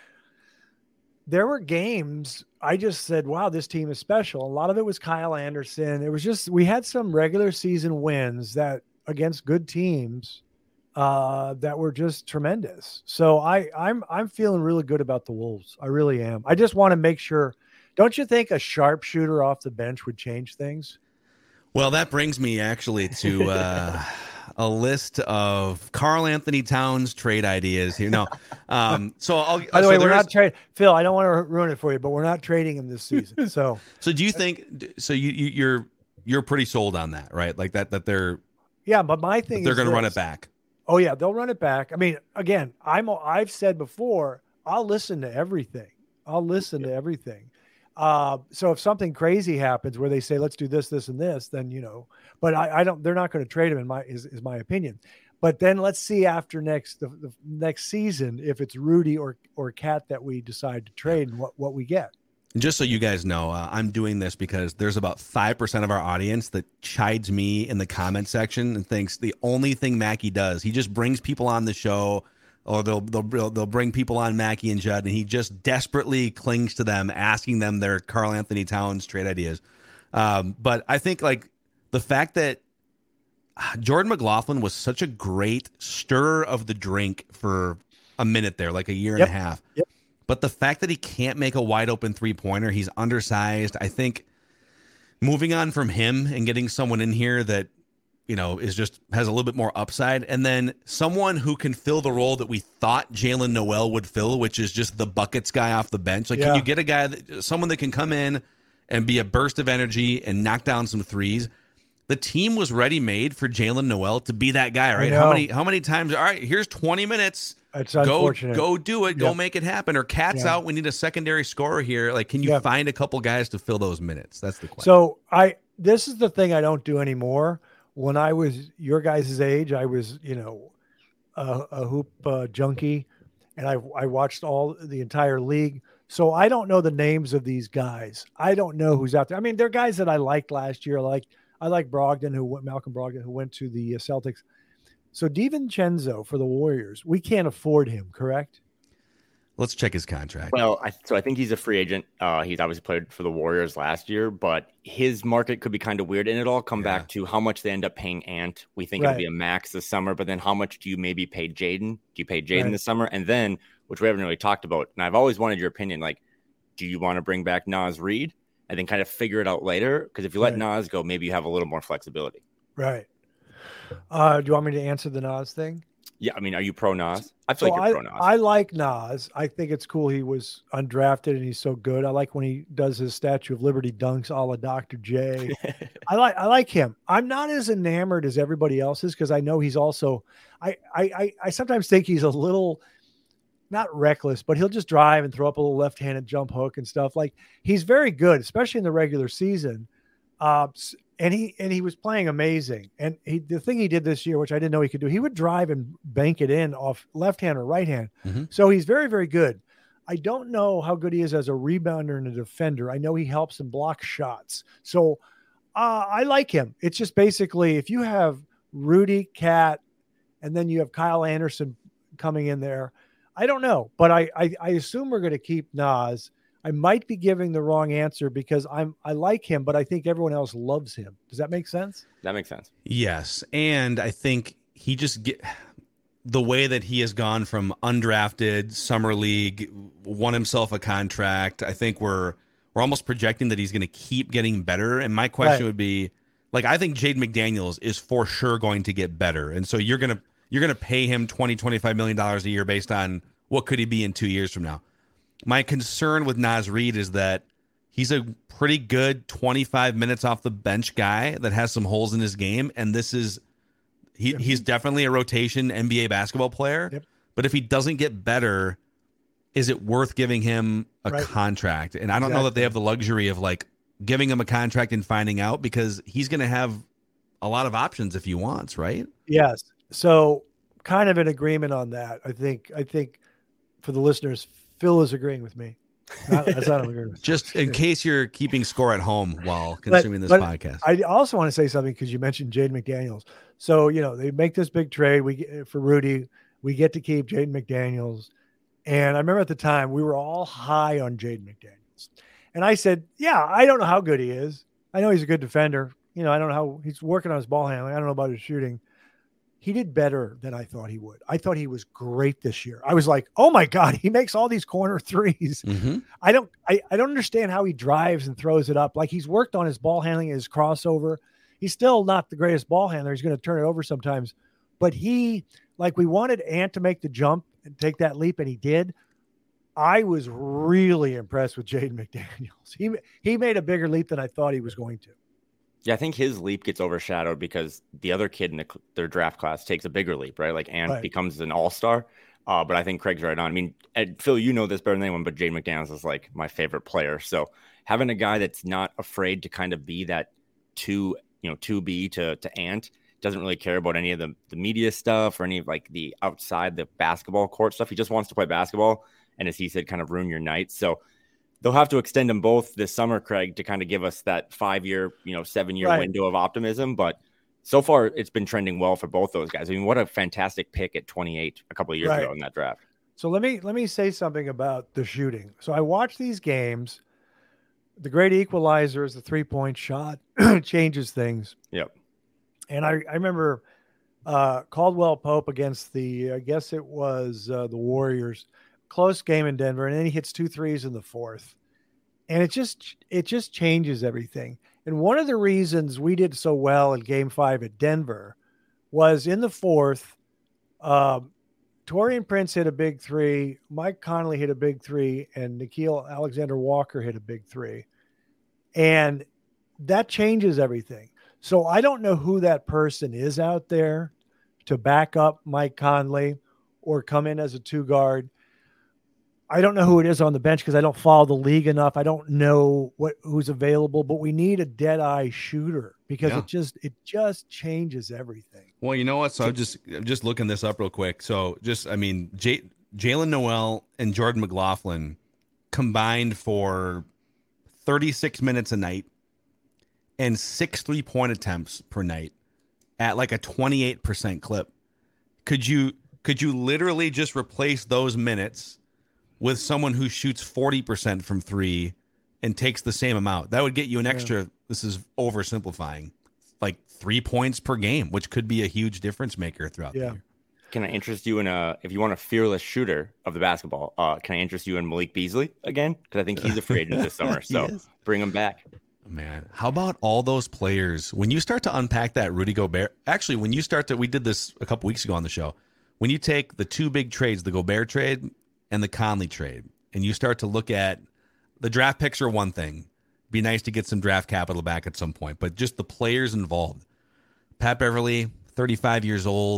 there were games I just said, wow, this team is special. A lot of it was Kyle Anderson. It was just we had some regular season wins that against good teams uh, that were just tremendous. So I I'm I'm feeling really good about the Wolves. I really am. I just want to make sure. Don't you think a sharpshooter off the bench would change things? Well, that brings me actually to uh, a list of Karl Anthony Towns trade ideas here. No, um, so I'll. By the so way, we're there is- not trading Phil. I don't want to ruin it for you, but we're not trading him this season. So So do you think? So you, you you're you're pretty sold on that, right? Like that that they're yeah, but my thing that they're is going to run this. it back. Oh yeah, they'll run it back. I mean, again, I'm I've said before, I'll listen to everything. I'll listen to everything. Uh, so if something crazy happens where they say let's do this, this, and this, then you know. But I, I don't. They're not going to trade him. In my is, is my opinion. But then let's see after next the, the next season if it's Rudy or or Cat that we decide to trade and what what we get. And just so you guys know, uh, I'm doing this because there's about five percent of our audience that chides me in the comment section and thinks the only thing Mackey does, he just brings people on the show, or they'll they'll they'll bring people on Mackey and Judd, and he just desperately clings to them, asking them their Karl Anthony Towns trade ideas. Um, but I think like the fact that Jordan McLaughlin was such a great stirrer of the drink for a minute there, like a year Yep. and a half. Yep. But the fact that he can't make a wide open three pointer, he's undersized. I think moving on from him and getting someone in here that, you know, is just has a little bit more upside. And then someone who can fill the role that we thought Jalen Noel would fill, which is just the buckets guy off the bench. Like, Yeah. can you get a guy, that, someone that can come in and be a burst of energy and knock down some threes? The team was ready made for Jalen Noel to be that guy, right? How know. many how many times? All right, here's twenty minutes. It's Go unfortunate. go do it. Go Yep. make it happen. Or Cat's Yeah. out. We need a secondary scorer here. Like, can you Yep. find a couple guys to fill those minutes? That's the question. So I this is the thing I don't do anymore. When I was your guys' age, I was, you know, a, a hoop uh, junkie, and I I watched all the entire league. So I don't know the names of these guys. I don't know who's out there. I mean, they're guys that I liked last year. Like I like Brogdon, who went Malcolm Brogdon, who went to the Celtics. So DiVincenzo for the Warriors, we can't afford him, correct? Let's check his contract. Well, I, so I think he's a free agent. Uh, he's obviously played for the Warriors last year, but his market could be kind of weird. And it all come Yeah. back to how much they end up paying Ant. We think Right. it'll be a max this summer, but then how much do you maybe pay Jaden? Do you pay Jaden Right. this summer? And then, which we haven't really talked about, and I've always wanted your opinion, like, do you want to bring back Naz Reid and then kind of figure it out later? Because if you let Right. Naz go, maybe you have a little more flexibility. Right. Uh, do you want me to answer the Nas thing? Yeah, I mean, are you pro Naz? I feel So like I, you're pro Naz. I like Nas. I think it's cool he was undrafted and he's so good. I like when he does his Statue of Liberty dunks a la Doctor J. I like I like him. I'm not as enamored as everybody else is because I know he's also I, I I I sometimes think he's a little not reckless, but he'll just drive and throw up a little left-handed jump hook and stuff. Like, he's very good, especially in the regular season. Uh, and he and he was playing amazing. And he, the thing he did this year, which I didn't know he could do, he would drive and bank it in off left hand or right hand. Mm-hmm. So he's very, very good. I don't know how good he is as a rebounder and a defender. I know he helps and blocks shots. So uh, I like him. It's just basically if you have Rudy, Cat, and then you have Kyle Anderson coming in there, I don't know, but I, I, I assume we're going to keep Naz. I might be giving the wrong answer because I'm I like him, but I think everyone else loves him. Does that make sense? That makes sense. Yes, and I think he just get the way that he has gone from undrafted summer league, won himself a contract. I think we're we're almost projecting that he's going to keep getting better. And my question right. would be, like, I think Jaden McDaniels is for sure going to get better, and so you're gonna. You're going to pay him twenty, twenty-five million dollars a year based on what could he be in two years from now. My concern with Naz Reid is that he's a pretty good twenty-five minutes off the bench guy that has some holes in his game. And this is, he, he's definitely a rotation N B A basketball player. Yep. But if he doesn't get better, is it worth giving him a right. contract? And I don't exactly. know that they have the luxury of like giving him a contract and finding out, because he's going to have a lot of options if he wants, right? Yes. So kind of in agreement on that. I think, I think for the listeners, Phil is agreeing with me. Not, that's not agreeing with Just in case you're keeping score at home while consuming but, this but podcast. I also want to say something because you mentioned Jaden McDaniels. So, you know, they make this big trade. We get, for Rudy, we get to keep Jaden McDaniels. And I remember at the time we were all high on Jaden McDaniels. And I said, yeah, I don't know how good he is. I know he's a good defender. You know, I don't know how he's working on his ball handling. I don't know about his shooting. He did better than I thought he would. I thought he was great this year. I was like, oh my God, he makes all these corner threes. Mm-hmm. I don't, I, I don't understand how he drives and throws it up. Like, he's worked on his ball handling, his crossover. He's still not the greatest ball handler. He's going to turn it over sometimes, but he, like, we wanted Ant to make the jump and take that leap, and he did. I was really impressed with Jaden McDaniels. He, he made a bigger leap than I thought he was going to. Yeah, I think his leap gets overshadowed because the other kid in the, their draft class takes a bigger leap, right? Like, Ant right. becomes an all-star. Uh, but I think Craig's right on. I mean, Ed, Phil, you know this better than anyone, but Jaden McDaniels is like my favorite player. So having a guy that's not afraid to kind of be that two, you know, two B to to Ant, doesn't really care about any of the, the media stuff or any of like the outside the basketball court stuff. He just wants to play basketball. And as he said, kind of ruin your night. So they'll have to extend them both this summer, Craig, to kind of give us that five-year, you know, seven-year right. window of optimism. But so far, it's been trending well for both those guys. I mean, what a fantastic pick at twenty-eight a couple of years right. ago in that draft. So let me let me say something about the shooting. So I watch these games. The great equalizer is the three-point shot. Changes things. Yep. And I, I remember uh, Caldwell Pope against the, I guess it was uh, the Warriors. Close game in Denver, and then he hits two threes in the fourth, and it just it just changes everything. And one of the reasons we did so well in Game Five at Denver was in the fourth. Um, Taurean Prince hit a big three, Mike Conley hit a big three, and Nickeil Alexander-Walker hit a big three, and that changes everything. So I don't know who that person is out there to back up Mike Conley or come in as a two guard. I don't know who it is on the bench because I don't follow the league enough. I don't know what who's available, but we need a dead eye shooter because yeah. it just it just changes everything. Well, you know what? So I'm just I'm just looking this up real quick. So just I mean, J- Jalen Noel and Jordan McLaughlin combined for thirty-six minutes a night and six three point attempts per night at like a twenty-eight percent clip. Could you could you literally just replace those minutes with someone who shoots forty percent from three and takes the same amount? That would get you an extra, yeah. this is oversimplifying, like three points per game, which could be a huge difference maker throughout yeah. the year. Can I interest you in a, if you want a fearless shooter of the basketball, uh, can I interest you in Malik Beasley again? Because I think he's a free agent this summer. So is. Bring him back. Man, how about all those players? When you start to unpack that Rudy Gobert, actually, when you start to, we did this a couple weeks ago on the show, when you take the two big trades, the Gobert trade and the Conley trade, and you start to look at the draft picks are one thing. Be nice to get some draft capital back at some point, but just the players involved. Pat Beverly, thirty-five years old,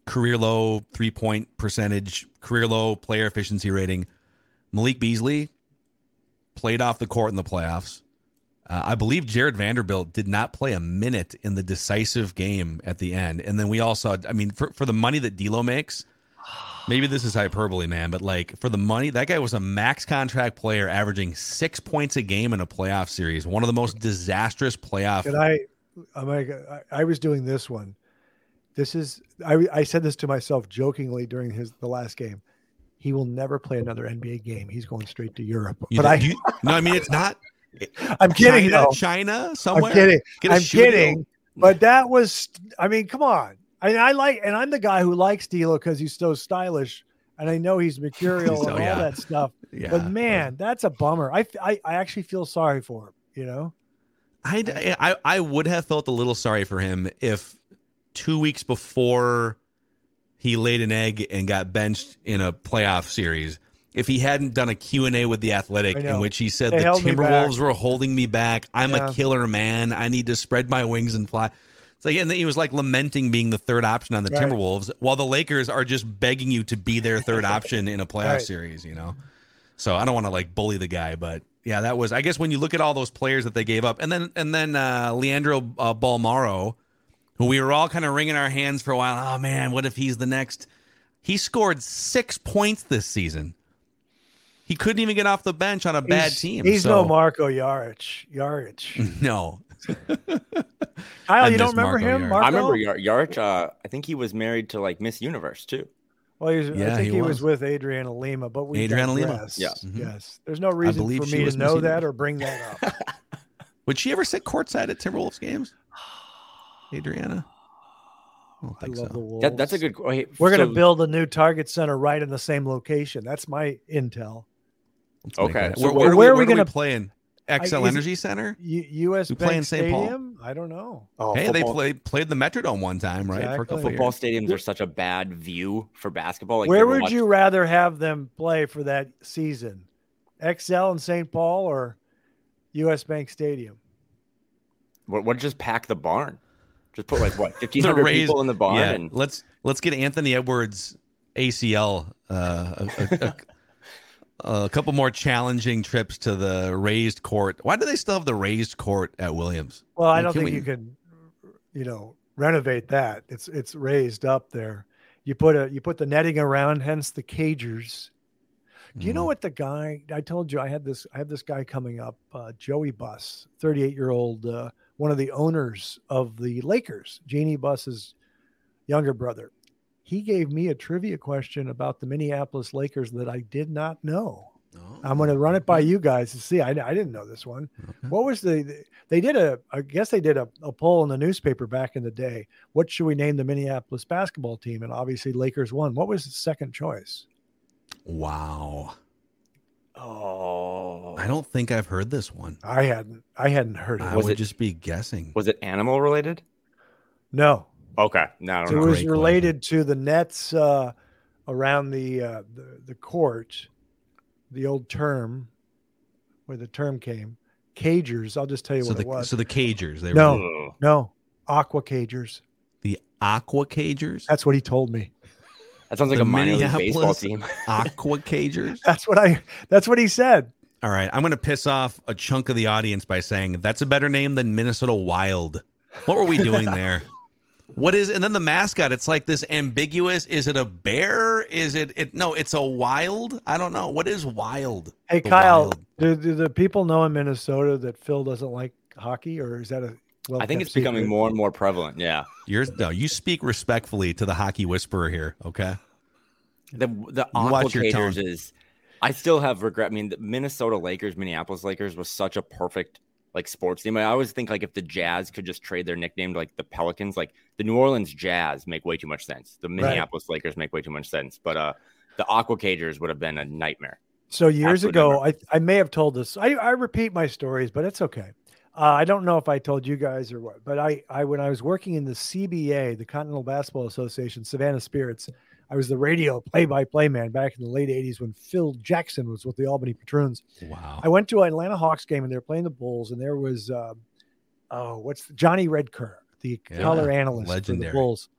career low three-point percentage, career low player efficiency rating. Malik Beasley played off the court in the playoffs. Uh, I believe Jared Vanderbilt did not play a minute in the decisive game at the end. And then we all saw, I mean, for, for the money that D'Lo makes, maybe this is hyperbole, man, but like for the money, that guy was a max contract player averaging six points a game in a playoff series. One of the most disastrous playoff. Can I, I'm like, I, I was doing this one. This is, I, I said this to myself jokingly during his, the last game. He will never play another N B A game. He's going straight to Europe. You but know, I, you, no, I mean, it's not. I'm kidding. China, though. China somewhere. I'm kidding. Get a I'm shooting kidding. deal. But that was, I mean, come on. I mean, I like, and I'm the guy who likes D'Lo because he's so stylish, and I know he's mercurial So, and all yeah. that stuff. Yeah. But man, that's a bummer. I, I, I actually feel sorry for him. You know, I, I, I would have felt a little sorry for him if two weeks before he laid an egg and got benched in a playoff series, if he hadn't done a Q and A with The Athletic in which he said They the held me Timberwolves back. were holding me back. I'm Yeah. a killer man. I need to spread my wings and fly. It's like, and then he was like lamenting being the third option on the Right. Timberwolves while the Lakers are just begging you to be their third option in a playoff Right. series, you know? So I don't want to like bully the guy, but yeah, that was, I guess when you look at all those players that they gave up and then, and then uh, Leandro uh, Balmaro, who we were all kind of wringing our hands for a while. Oh man, what if he's the next? He scored six points this season. He couldn't even get off the bench on a bad He's- team. He's so, no Marco Yarich. Yarich. No. Kyle, I you don't miss remember Marco him? Yarich. Marco? I remember Yar- Yarich. Uh, I think he was married to like Miss Universe too. Well, he was, Yeah, I think he he, was. was with Adriana Lima, but we Adriana Lima. digress. Yeah. Mhm. Yes. There's no reason believe for she me was to Miss know Universe. that or bring that up. Would she ever sit courtside at Timberwolves games? Adriana? I don't I think love so. the Wolves. That, that's a good. Hey, We're going so- to build a new Target Center right in the same location. That's my intel. Let's make Okay, that- so Where, where- where, are we- where are we where do gonna- play in? X L I- is- Energy Center? U- U.S. We play Bank in Saint Paul? Stadium? I don't know. Oh, Hey, football, they played played the Metrodome one time, right? For a Exactly. couple football years. stadiums are such a bad view for basketball. Like, Where ever would watch- you rather have them play for that season? X L in Saint Paul or U S. Bank Stadium? What? What? Just pack the barn. Just put like what fifteen The hundred Rays- people in the barn. Yeah, And let's let's get Anthony Edwards A C L uh, a, a, a, a couple more challenging trips to the raised court. Why do they still have the raised court at Williams? Well, I Like, don't can think we- you can, you know, renovate that. It's it's raised up there. You put a you put the netting around, hence the cagers. Do you know Mhm. what the guy I told you? I had this I have this guy coming up, uh, Joey Buss, thirty-eight year old, uh, one of the owners of the Lakers, Jeannie Buss's younger brother. He gave me a trivia question about the Minneapolis Lakers that I did not know. Oh, I'm going to run it by you guys to see. I, I didn't know this one. okay. What was the, they did a, I guess they did a, a poll in the newspaper back in the day. What should we name the Minneapolis basketball team? And obviously Lakers won. What was the second choice? Wow. oh, I don't think I've heard this one. I hadn't, I hadn't heard of I it. Was would it- just be guessing. was it animal related? No, Okay, no, I don't so it know. was Great related to the nets uh, around the, uh, the, the court, the old term where the term came, cagers. I'll just tell you So what the it was. so the cagers. They No. were Ugh. no, aqua cagers. the aqua cagers. That's what he told me. That sounds like The a minor league baseball Minneapolis team. Aqua cagers. That's what I, that's what he said. All right, I'm going to piss off a chunk of the audience by saying that's a better name than Minnesota Wild. What were we doing there? What is, and then the mascot, it's like this ambiguous, is it a bear? Is it, it no, it's a wild? I don't know. What is wild? Hey, The Kyle, Wild. do, do the people know in Minnesota that Phil doesn't like hockey, or is that a well? I think it's becoming more and more prevalent. Yeah. You're, no, you speak respectfully to the hockey whisperer here, okay? The the Watch your Aquacators tone. is. I still have regret. I mean, the Minnesota Lakers, Minneapolis Lakers was such a perfect like sports team. I always think like if the Jazz could just trade their nickname to like the Pelicans, like the New Orleans Jazz make way too much sense. The Minneapolis Lakers make way too much sense. But uh, the Aquacators would have been a nightmare. So years Absolute ago, number. I I may have told this. I, I repeat my stories, but it's okay. Uh, I don't know if I told you guys or what, but I, I when I was working in the C B A, the Continental Basketball Association, Savannah Spirits, I was the radio play-by-play man back in the late eighties when Phil Jackson was with the Albany Patroons. Wow. I went to an Atlanta Hawks game and they were playing the Bulls, and there was uh, oh, what's the, Johnny Redker, the Yeah, color analyst legendary. for the Bulls,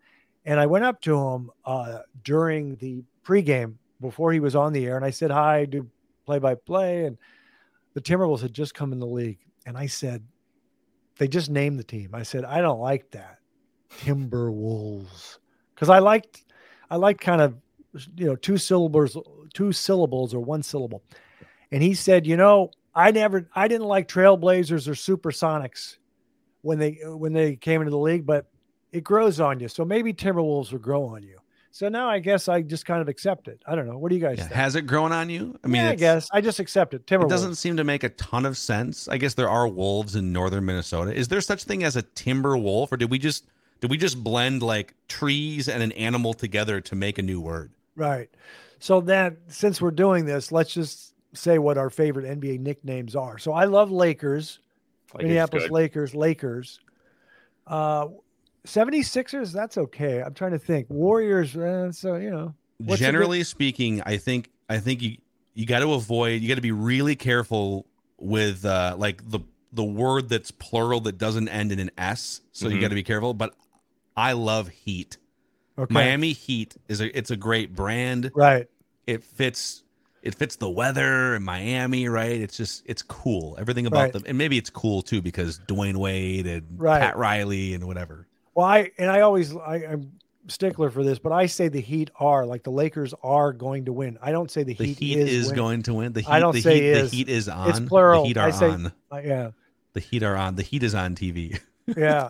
And I went up to him uh, during the pregame before he was on the air, and I said, hi, do play-by-play. And the Timberwolves had just come in the league. And I said, they just named the team. I said, I don't like that. Timberwolves. Because I liked, I liked kind of, you know, two syllables, two syllables or one syllable. And he said, you know, I never, I didn't like Trailblazers or Supersonics when they, when they came into the league, but it grows on you. So maybe Timberwolves will grow on you. So now I guess I just kind of accept it. I don't know. What do you guys Yeah, think? has it grown on you? I mean, yeah, I it's- guess I just accept it. Timberwolves. It doesn't seem to make a ton of sense. I guess there are wolves in northern Minnesota. Is there such thing as a timber wolf, or did we just did we just blend like trees and an animal together to make a new word? Right. So then, since we're doing this, let's just say what our favorite N B A nicknames are. So I love Lakers, Lakers Minneapolis good. Lakers, Lakers. Uh, seventy-sixers, that's okay. I'm trying to think. Warriors, uh, so, you know. what's a Generally good- speaking, I think I think you you got to avoid. You got to be really careful with uh, like the the word that's plural that doesn't end in an S. So you Mhm. got to be careful. But I love Heat. Okay. Miami Heat is a it's a great brand. Right. It fits it fits the weather in Miami, right? It's just it's cool. Everything about Right. them, and maybe it's cool too because Dwayne Wade and Right. Pat Riley and whatever. Well, I, and I always, I, I'm stickler for this, but I say the Heat are, like the Lakers are going to win. I don't say the, The Heat, Heat, is, is, winning. going to win. The Heat, I don't the say Heat, is. the Heat is on. It's plural. The Heat are I say, on. uh, yeah. The Heat are on. The Heat is on T V. Yeah.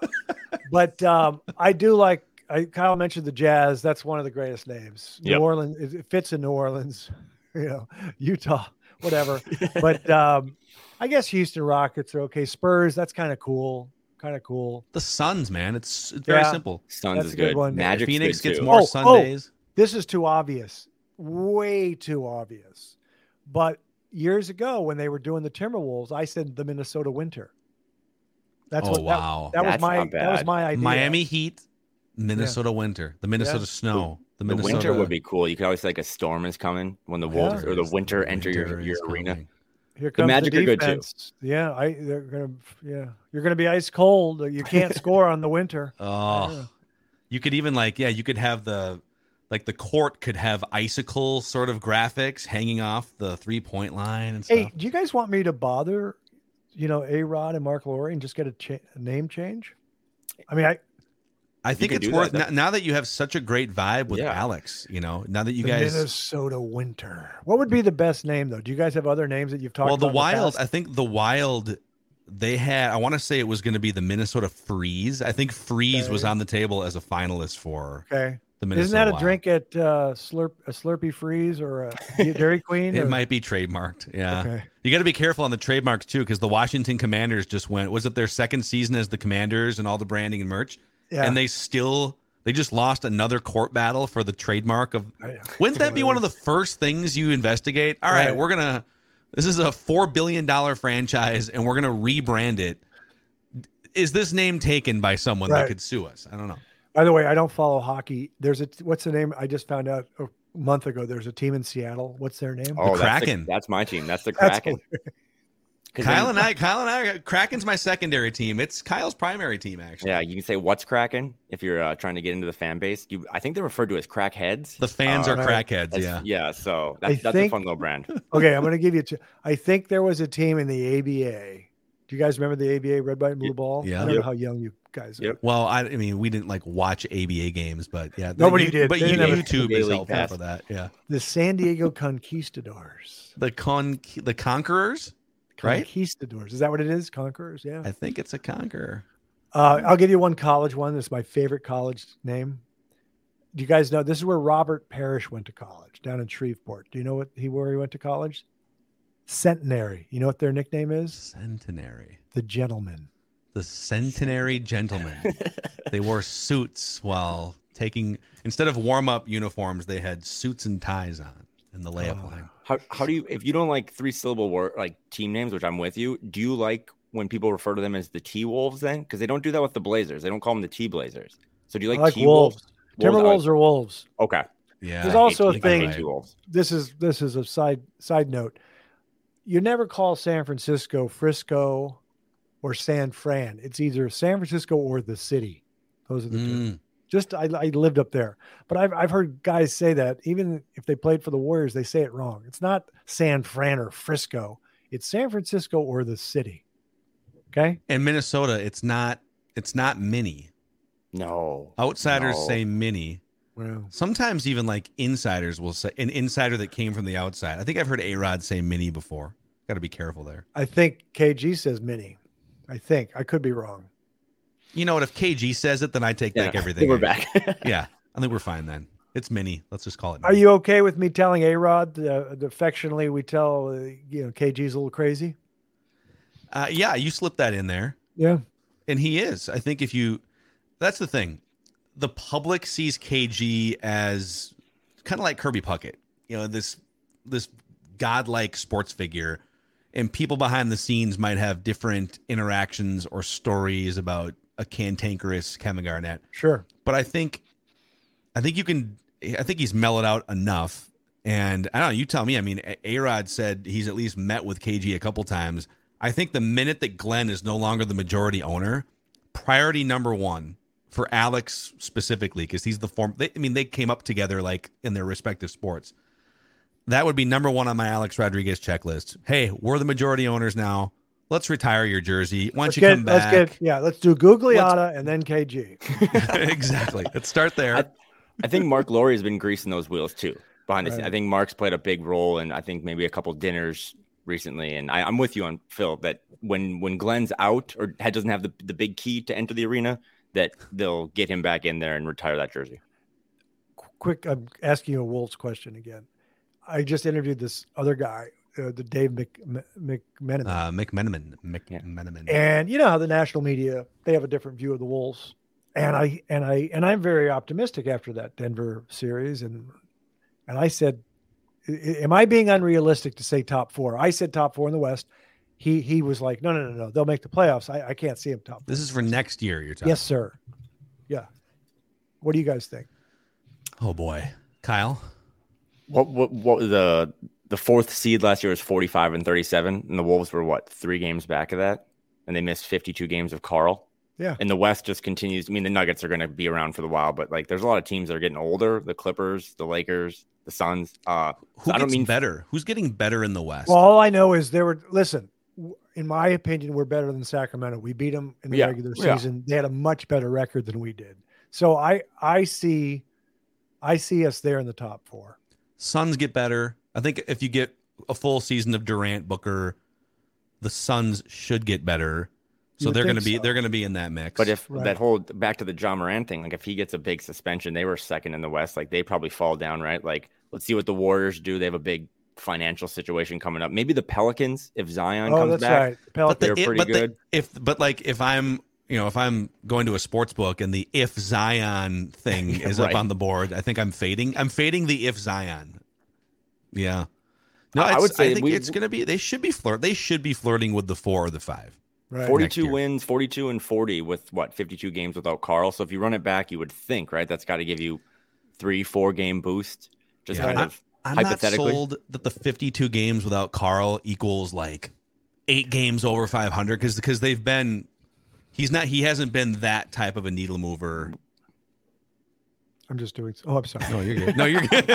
But um, I do like, I, Kyle mentioned the Jazz. That's one of the greatest names. New Yep. Orleans, it it fits in New Orleans, you know, Utah, whatever. But um, I guess Houston Rockets are okay. Spurs, that's kind of cool. Kind of cool. The Suns, man. It's it's very Yeah. simple. Suns That's is a good good. one. Magic's Phoenix good gets too. more Oh, Sundays. This is too obvious. Way too obvious. But years ago when they were doing the Timberwolves, I said the Minnesota Winter. That's Oh, what that- wow. that, was That's my not that was bad. my idea. Miami Heat, Minnesota Winter, the Minnesota Yeah. Snow, the The Minnesota winter would be cool. You could always say like a storm is coming when the wolves Yeah. or the winter enter your, Winter your is arena. coming. Here comes the, Magic are good, too. defense. Yeah, I they're gonna yeah. You're gonna be ice cold. You can't score on the winter. Oh, Yeah. you could even like yeah, you could have the like the court could have icicle sort of graphics hanging off the three point line and stuff. Hey, do you guys want me to bother, you know, A Rod and Mark Laurie and just get a, cha- a name change? I mean, I I think could it's do that, worth that- now, now that you have such a great vibe with Yeah. Alex. You know, now that you the guys. Minnesota Winter. What would be the best name though? Do you guys have other names that you've talked Well, about? the in Wild. past? I think the Wild. They had. I want to say it was going to be the Minnesota Freeze. I think Freeze was Okay. on the table as a finalist for Okay. the Minnesota. Isn't that a Wild. drink at uh, Slurp a Slurpee Freeze or a Dairy Queen? It or- might be trademarked. Yeah. Okay. You got to be careful on the trademarks too, because the Washington Commanders just went. Was it their second season as the Commanders and all the branding and merch? Yeah. And they still they just lost another court battle for the trademark of. I- Wouldn't that be one of the first things you investigate? All right, Right. we're gonna. This is a four billion dollar franchise, and we're gonna rebrand it. Is this name taken by someone Right. that could sue us? I don't know. By the way, I don't follow hockey. There's a what's the name? I just found out a month ago. There's a team in Seattle. What's their name? Oh, that's the- Kraken. That's, my team. That's the That's Kraken. 'Cause Kyle then- and I, Kyle and I, Kraken's my secondary team. It's Kyle's primary team, actually. Yeah, you can say what's Kraken if you're uh, trying to get into the fan base. You, I think they're referred to as crackheads. The fans Uh, are Right. crackheads. That's- Yeah. yeah. So I that's, that's think- a fun little brand. Okay, I'm going to give you two. I think there was a team in the A B A. Do you guys remember the A B A Red, White, and Blue Ball? Yeah. I don't know Yep. how young you guys are. Yep. Well, I, I mean, we didn't like watch A B A games, but yeah, Nobody you- did. But They you, didn't have a YouTube is Daily helpful Pass. for that. Yeah. The San Diego Conquistadors. The con, the Conquerors, right? Conquistadors. Is that what it is? Conquerors? Yeah. I think it's a Conqueror. Uh, I'll give you one college one. This is my favorite college name. Do you guys know this is where Robert Parrish went to college, down in Shreveport? Do you know what he where he went to college? Centenary. You know what their nickname is? Centenary. The Gentleman. The Centenary Gentlemen. They wore suits while taking instead of warm up uniforms. They had suits and ties on in the layup Oh. line. How, how do you, if you don't like three syllable word, like team names, which I'm with you, do you like when people refer to them as the T Wolves then? Because they don't do that with the Blazers. They don't call them the T Blazers. So do you like, I like T Wolves. Wolves? Timberwolves or Wolves. Okay. Yeah. There's also a I hate thing- T Wolves. This is this is a side side note. You never call San Francisco Frisco or San Fran. It's either San Francisco or the city. Those are the two. Mm, Just I, I lived up there, but I've I've heard guys say that even if they played for the Warriors, they say it wrong. It's not San Fran or Frisco. It's San Francisco or the city. Okay. In Minnesota, it's not it's not mini. No. Outsiders no. say mini. Wow. Sometimes even like insiders will say an insider that came from the outside. I think I've heard A-Rod say mini before. Got to be careful there. I think K G says mini. I think I could be wrong. You know what? If K G says it, then I take Yeah, back everything. we're back. Yeah, I think we're fine then. It's mini. Let's just call it. Are Mini. you okay with me telling A-Rod, uh, affectionately we tell, uh, you know, K G's a little crazy? Uh, yeah, you slipped that in there. Yeah. And he is. I think if you, that's the thing. The public sees K G as kind of like Kirby Puckett, you know, this, this godlike sports figure, and people behind the scenes might have different interactions or stories about a cantankerous Kevin Garnett. Sure. But I think, I think you can, I think he's mellowed out enough. And I don't know, you tell me. I mean, A-Rod said he's at least met with K G a couple times. I think the minute that Glenn is no longer the majority owner, priority number one for Alex specifically, because he's the form. They, I mean, they came up together like in their respective sports. That would be number one on my Alex Rodriguez checklist. Hey, we're the majority owners now. Let's retire your jersey. Why don't Let's you get, come back? Let's get, yeah, let's do Gugliotta and then K G. Exactly. Let's start there. I, I think Mark Laurie has been greasing those wheels too behind the Right. scenes. I think Mark's played a big role, and I think maybe a couple dinners recently. And I, I'm with you on Phil that when when Glenn's out or doesn't have the, the big key to enter the arena, that they'll get him back in there and retire that jersey. Quick, I'm asking you a Wolves question again. I just interviewed this other guy, uh, the Dave Mc, McMenamin. Uh, McMenamin. McMenamin. And you know how the national media, they have a different view of the Wolves. And I and I and I'm very optimistic after that Denver series. And and I said, am I being unrealistic to say top four? I said top four in the West. He he was like, no, no, no, no. They'll make the playoffs. I, I can't see him top four. This is for next year, you're talking. Yes, sir. Yeah. What do you guys think? Oh boy. Kyle. What what what the the fourth seed last year was forty-five and thirty-seven, and the Wolves were what, three games back of that, and they missed fifty-two games of Carl. Yeah. And the West just continues. I mean, the Nuggets are going to be around for the while, but like, there's a lot of teams that are getting older. The Clippers, the Lakers, the Suns. Uh, Who I don't gets mean better? Who's getting better in the West? Well, all I know is there were, listen, w- in my opinion, we're better than Sacramento. We beat them in the Yeah, regular yeah. season. They had a much better record than we did. So I, I see, I see us there in the top four. Suns get better. I think if you get a full season of Durant, Booker, the Suns should get better. So You would they're going to think be so. they're going to be in that mix. But if Right. that whole back to the John Moran thing, like if he gets a big suspension, they were second in the West. Like they probably fall down, right? Like let's see what the Warriors do. They have a big financial situation coming up. Maybe the Pelicans, if Zion Oh, comes that's back, right. but Pelicans. they're the, pretty but the- good. if but like if I'm you know if I'm going to a sports book and the if Zion thing is Right. up on the board, I think I'm fading. I'm fading the if Zion. Yeah. No, I it's, I would say think we- it's going to be. They should be flirt. They should be flirting with the four or the five. Right. forty-two year. wins, forty-two and forty with what, fifty-two games without Carl. So if you run it back, you would think, right? That's got to give you three, four game boost. Just Yeah. kind I- of I'm not hypothetically. sold that the fifty-two games without Carl equals like eight games over five hundred because because they've been. He's not. He hasn't been that type of a needle mover. I'm just doing. Oh, I'm sorry. No, you're good. No, you're good.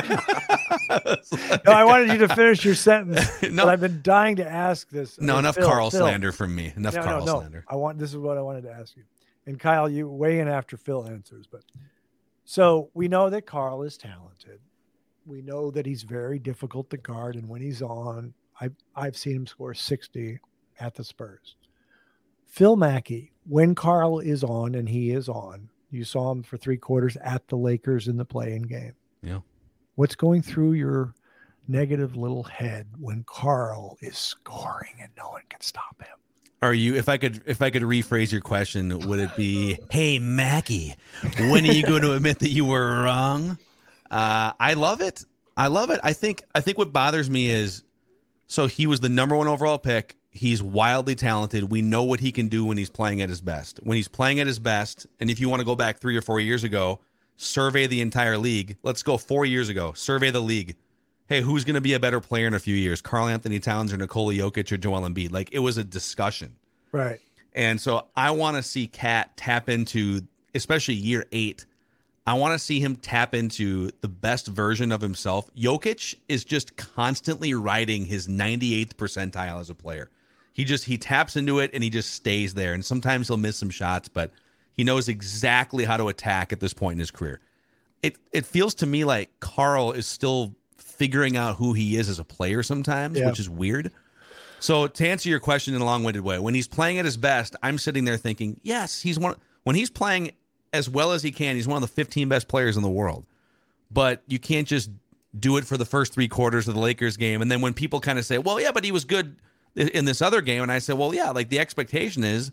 No, I wanted you to finish your sentence. No. But I've been dying to ask this. No, Uh, enough Phil, Carl Phil. slander from me. Enough No, Carl no, no. slander. I want. This is what I wanted to ask you. And Kyle, you weigh in after Phil answers. But so we know that Carl is talented. We know that he's very difficult to guard, and when he's on, I've I've seen him score sixty at the Spurs. Phil Mackey, when Carl is on, and he is on, you saw him for three quarters at the Lakers in the play-in game. Yeah. What's going through your negative little head when Carl is scoring and no one can stop him? Are you? If I could, if I could rephrase your question, would it be, "Hey Mackie, when are you going to admit that you were wrong?" Uh, I love it. I love it. I think. I think what bothers me is, so he was the number one overall pick. He's wildly talented. We know what he can do when he's playing at his best. When he's playing at his best, and if you want to go back three or four years ago, survey the entire league. Let's go four years ago. Survey the league. Hey, who's going to be a better player in a few years? Karl Anthony Towns or Nikola Jokic or Joel Embiid? Like, it was a discussion. Right. And so I want to see Cat tap into, especially year eight, I want to see him tap into the best version of himself. Jokic is just constantly riding his ninety-eighth percentile as a player. He just he taps into it and he just stays there. And sometimes he'll miss some shots, but he knows exactly how to attack at this point in his career. It it feels to me like Karl is still figuring out who he is as a player sometimes, yeah. which is weird. So to answer your question in a long-winded way, when he's playing at his best, I'm sitting there thinking, yes, he's one. When he's playing as well as he can, he's one of the fifteen best players in the world. But you can't just do it for the first three quarters of the Lakers game. And then when people kind of say, well, yeah, but he was good in this other game. And I say, well, yeah, like the expectation is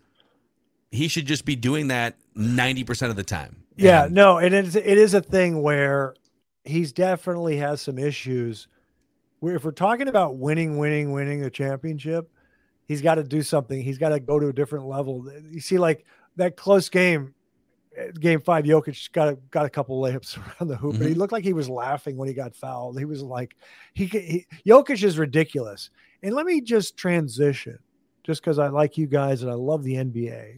he should just be doing that ninety percent of the time. Yeah, and, no, it is, it is a thing where he's definitely has some issues. Where if we're talking about winning, winning, winning the championship, he's got to do something. He's got to go to a different level. You see, like that close game, Game five, Jokic got a, got a couple layups around the hoop, mm-hmm. but he looked like he was laughing when he got fouled. He was like, he, he Jokic is ridiculous. And let me just transition, just because I like you guys and I love the N B A.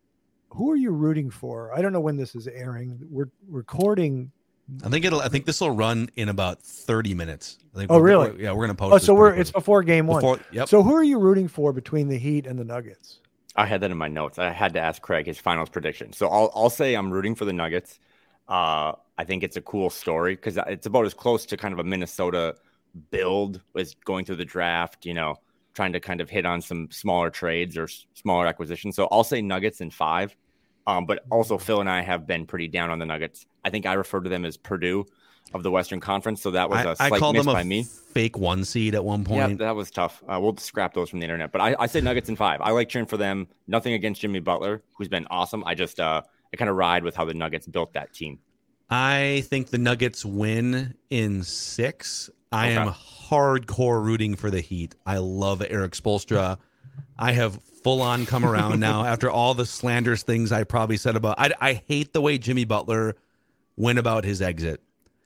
Who are you rooting for? I don't know when this is airing. We're recording. I think it'll. I think this will run in about thirty minutes. I think oh, really? We're, yeah, we're going to post. Oh, so we're it's before game one. Before, yep. So who are you rooting for between the Heat and the Nuggets? I had that in my notes. I had to ask Craig his finals prediction. So I'll I'll say I'm rooting for the Nuggets. Uh, I think it's a cool story because it's about as close to kind of a Minnesota build as going through the draft, you know, trying to kind of hit on some smaller trades or s- smaller acquisitions. So I'll say Nuggets in five. Um, but also Phil and I have been pretty down on the Nuggets. I think I refer to them as Purdue of the Western Conference. So that was a I, slight I called miss them a by me. Fake one seed at one point. Yeah, that was tough. Uh, we'll scrap those from the internet. But I, I say Nuggets in five. I like cheering for them. Nothing against Jimmy Butler, who's been awesome. I just uh, I kind of ride with how the Nuggets built that team. I think the Nuggets win in six. I okay. am hardcore rooting for the Heat. I love Eric Spoelstra. I have full on come around now after all the slanderous things I probably said about. I, I hate the way Jimmy Butler went about his exit.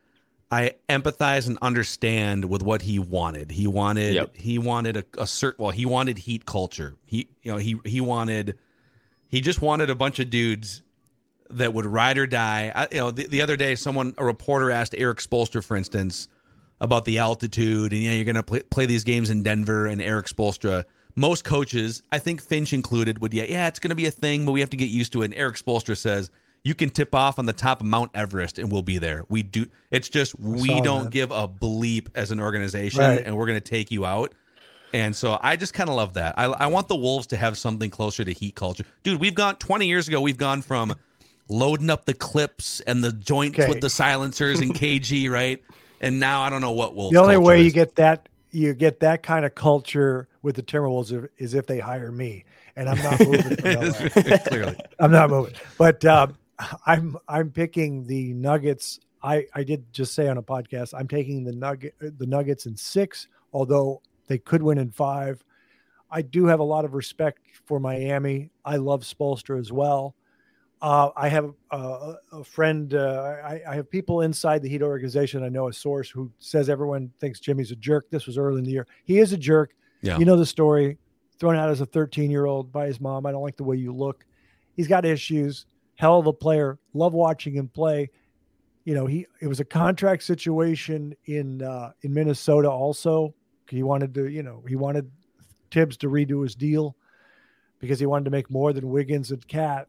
I empathize and understand with what he wanted. He wanted yep. he wanted a, a certain well he wanted Heat culture. He you know he he wanted he just wanted a bunch of dudes that would ride or die. I, you know the, the other day someone a reporter asked Eric Spoelstra, for instance, about the altitude and you know you're going to play, play these games in Denver, and Eric Spoelstra. Most coaches, I think Finch included, would yeah, yeah, it's going to be a thing, but we have to get used to it. And Eric Spoelstra says, you can tip off on the top of Mount Everest and we'll be there. We do. It's just we don't that. give a bleep as an organization, right. and we're going to take you out. And so I just kind of love that. I, I want the Wolves to have something closer to Heat culture. Dude, we've gone twenty years ago, we've gone from loading up the clips and the joints okay. with the silencers and K G, right? And now I don't know what Wolves. The only way is. you get that you get that kind of culture with the Timberwolves is if they hire me, and I'm not moving. Clearly, I'm not moving. But um, I'm I'm picking the Nuggets. I, I did just say on a podcast I'm taking the Nugget the Nuggets in six, although they could win in five. I do have a lot of respect for Miami. I love Spoelstra as well. Uh, I have uh, a friend. Uh, I, I have people inside the Heat organization. I know a source who says everyone thinks Jimmy's a jerk. This was early in the year. He is a jerk. Yeah. You know the story. Thrown out as a thirteen-year-old by his mom. I don't like the way you look. He's got issues. Hell of a player. Love watching him play. You know, he it was a contract situation in uh, in Minnesota also. He wanted to, you know, he wanted Tibbs to redo his deal because he wanted to make more than Wiggins and Cat.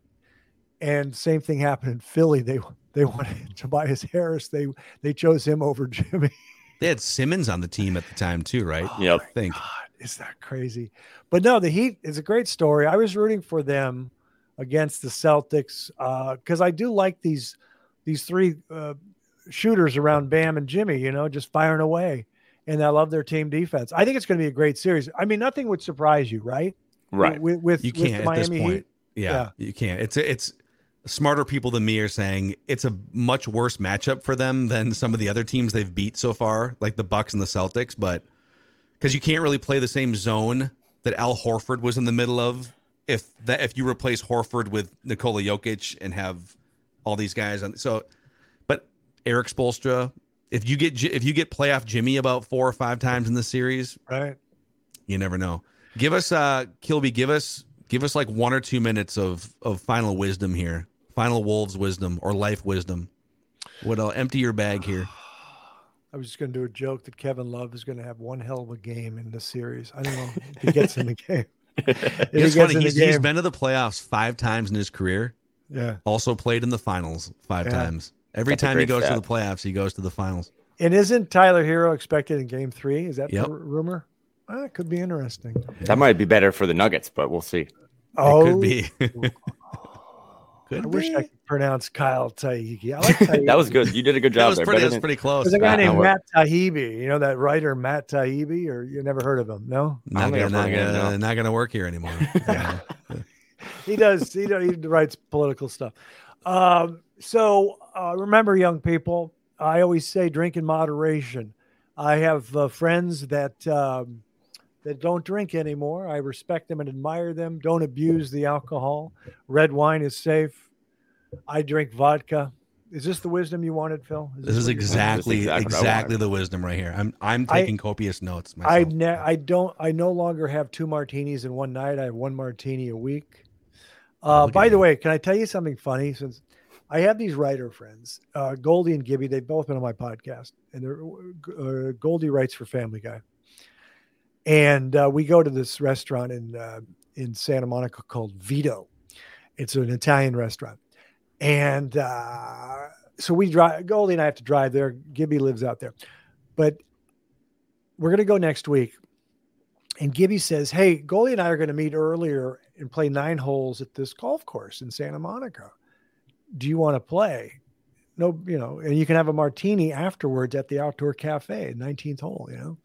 And same thing happened in Philly. They they wanted Tobias Harris. They they chose him over Jimmy. They had Simmons on the team at the time too, right? Oh, yep. I think. God, is that crazy? But no, the Heat is a great story. I was rooting for them against the Celtics because uh, I do like these these three uh, shooters around Bam and Jimmy. You know, just firing away, and I love their team defense. I think it's going to be a great series. I mean, nothing would surprise you, right? Right. With, with you can't with the at this Miami point. Heat. Yeah, yeah, you can't. It's it's. Smarter people than me are saying it's a much worse matchup for them than some of the other teams they've beat so far, like the Bucks and the Celtics. But because you can't really play the same zone that Al Horford was in the middle of, if that if you replace Horford with Nikola Jokic and have all these guys on. So, but Eric Spoelstra, if you get if you get playoff Jimmy about four or five times in the series, right? You never know. Give us uh Kilby. Give us give us like one or two minutes of of final wisdom here. Final Wolves wisdom or life wisdom. What else? Empty your bag here. I was just going to do a joke that Kevin Love is going to have one hell of a game in this series. I don't know if he gets in the game. It's funny. He's, he's been to the playoffs five times in his career. Yeah. Also played in the finals five yeah. times. Every That's time he goes stat. to the playoffs, he goes to the finals. And isn't Tyler Hero expected in game three? Is that Yep. the r- rumor? Well, that could be interesting. That might be better for the Nuggets, but we'll see. Oh, It could be. Could I wish be. I could pronounce Kyle Tahibi. I like Tahibi. That was good. You did a good That job was there. pretty, Better that was than- pretty close. There's a guy Uh, named no, Matt Tahibi. You know that writer Matt Tahibi, or you never heard of him? No, Not think gonna, I've not, heard of him, gonna, no. not gonna work here anymore. Yeah. he does. He, does, he writes political stuff. Um, so uh, remember, young people, I always say drink in moderation. I have uh, friends that um, that don't drink anymore. I respect them and admire them. Don't abuse the alcohol. Red wine is safe. I drink vodka. Is this the wisdom you wanted, Phil? This is what you- exactly This is exactly what I exactly wanted. the wisdom right here. I'm I'm I- taking copious notes I myself. ne- I don't. I no longer have two martinis in one night. I have one martini a week. Uh, Look at by the you. way, can I tell you something funny? Since I have these writer friends, uh, Goldie and Gibby, they've both been on my podcast, and they're uh, Goldie writes for Family Guy, and uh, we go to this restaurant in uh, in Santa Monica called Vito. It's an Italian restaurant, and uh, so we drive. Goldie and I have to drive there. Gibby lives out there, but we're going to go next week. And Gibby says, hey, Goldie and I are going to meet earlier and play nine holes at this golf course in Santa Monica. Do you want to play? No, you know, and you can have a martini afterwards at the outdoor cafe, nineteenth hole, you know.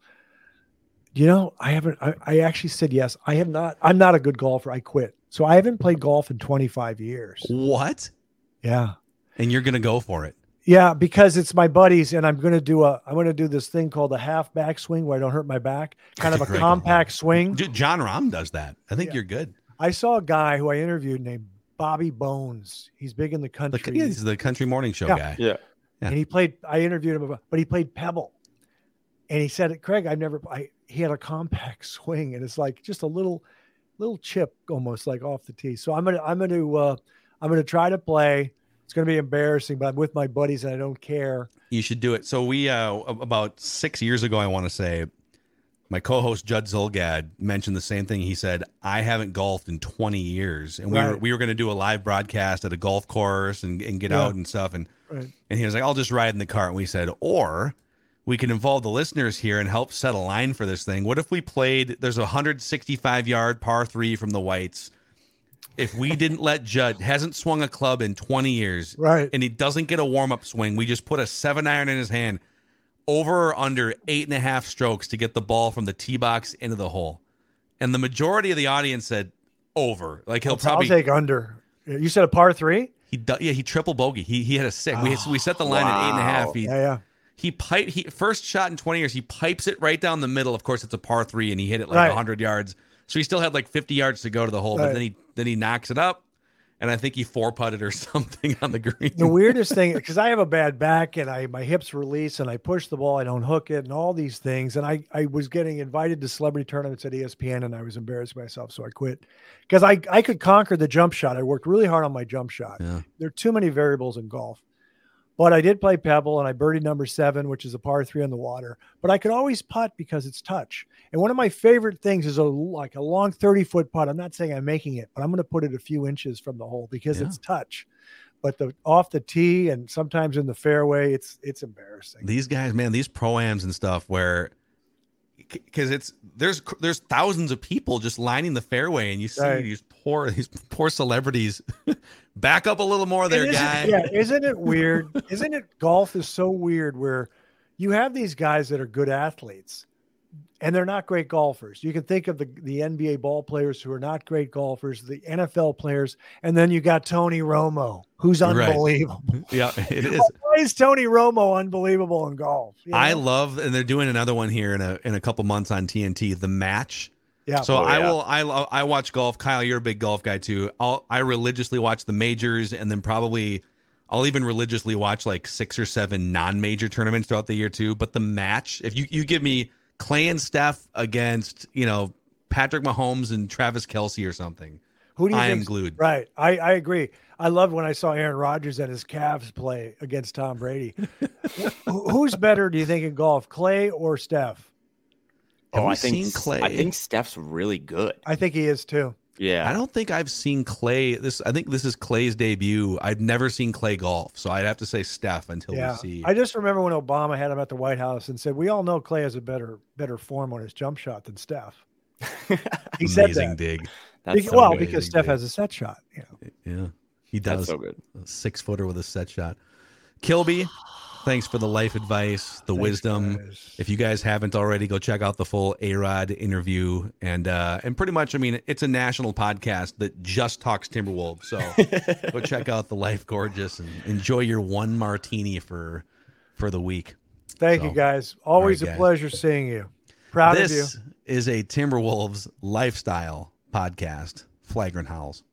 You know, I haven't, I, I actually said yes. I have not, I'm not a good golfer. I quit. So I haven't played golf in twenty-five years. What? Yeah. And you're gonna go for it? Yeah, because it's my buddies, and I'm going to do a, I'm going to do this thing called a half back swing where I don't hurt my back, kind of a Great. compact swing. Dude, John Rahm does that. I think Yeah. you're good. I saw a guy who I interviewed named Bobby Bones. He's big in the The, country, yeah, he's the country morning show Yeah. guy. Yeah. Yeah. and he played. I interviewed him, about, but he played Pebble, and he said, "Craig, I've never." I he had a compact swing, and it's like just a little, little chip, almost like off the tee. So I'm gonna, I'm gonna, uh, I'm gonna try to play. It's gonna be embarrassing, but I'm with my buddies, and I don't care. You should do it. So we uh about six years ago, I want to say, my co-host Judd Zolgad mentioned the same thing. He said, I haven't golfed in twenty years. And we Right. were we were gonna do a live broadcast at a golf course and, and get Yeah. out and stuff. And Right. and he was like, I'll just ride in the cart. And we said, or we can involve the listeners here and help set a line for this thing. What if we played, there's a one hundred sixty-five yard par three from the Whites. If we didn't let Judd, hasn't swung a club in twenty years, Right. and he doesn't get a warm-up swing, we just put a seven iron in his hand, over or under eight and a half strokes to get the ball from the tee box into the hole. And the majority of the audience said over. Like he'll I'll probably take under. You said a par three? he do, yeah he triple bogey. He he had a six. we we set the line at eight and a half. Wow. He Yeah, yeah. he pipe he first shot in twenty years. He pipes it right down the middle. Of course, it's a par three, and he hit it like Right. a hundred yards. So he still had like fifty yards to go to the hole. But Right. then he then he knocks it up, and I think he four putted or something on the green. The weirdest thing, because I have a bad back and I my hips release and I push the ball, I don't hook it, and all these things. And I I was getting invited to celebrity tournaments at E S P N, and I was embarrassed myself, so I quit. Because I I could conquer the jump shot. I worked really hard on my jump shot. Yeah. There are too many variables in golf. But I did play Pebble, and I birdied number seven, which is a par three on the water. But I could always putt because it's touch. And one of my favorite things is a like a long thirty foot putt. I'm not saying I'm making it, but I'm going to put it a few inches from the hole because Yeah. it's touch. But the off the tee and sometimes in the fairway, it's it's embarrassing. These guys, man, these pro-ams and stuff where because it's there's there's thousands of people just lining the fairway, and you see Right. these poor these poor celebrities. Back up a little more there, And isn't- guy. Yeah, isn't it weird? Isn't it golf is so weird where you have these guys that are good athletes and they're not great golfers. You can think of the, the N B A ball players who are not great golfers, the N F L players, and then you got Tony Romo, who's Right. unbelievable. Yeah, it is. Why is Tony Romo unbelievable in golf? You I know? love, and they're doing another one here in a in a couple months on T N T, The Match. yeah. So Oh, I yeah. will. I lo- I watch golf. Kyle, you're a big golf guy too. I'll I religiously watch the majors, and then probably I'll even religiously watch like six or seven non-major tournaments throughout the year too. But The Match, if you you give me Clay and Steph against you know Patrick Mahomes and Travis Kelce or something, Who do you I am think? glued. Right. I, I agree. I loved when I saw Aaron Rodgers and his Cavs play against Tom Brady. Who- Who's better, do you think, in golf, Clay or Steph? Have oh, we I think seen Clay? I think Steph's really good. I think he is too. Yeah. I don't think I've seen Clay. This I think this is Clay's debut. I've never seen Clay golf, so I'd have to say Steph until Yeah. we see. I just remember when Obama had him at the White House and said, we all know Clay has a better better form on his jump shot than Steph. He said Amazing that. dig. That's Be- so well, good. because Amazing Steph dig. has a set shot. You know. Yeah, he That's does. so good. A six footer with a set shot. Kilby, thanks for the life advice, the Thanks, wisdom. guys. If you guys haven't already, go check out the full A-Rod interview. And uh, and pretty much, I mean, it's a national podcast that just talks Timberwolves. So go check out the Life Gorgeous and enjoy your one martini for for the week. Thank So, you, guys. Always all right, a guys. pleasure seeing you. Proud of you. This is a Timberwolves lifestyle podcast. Flagrant Howls.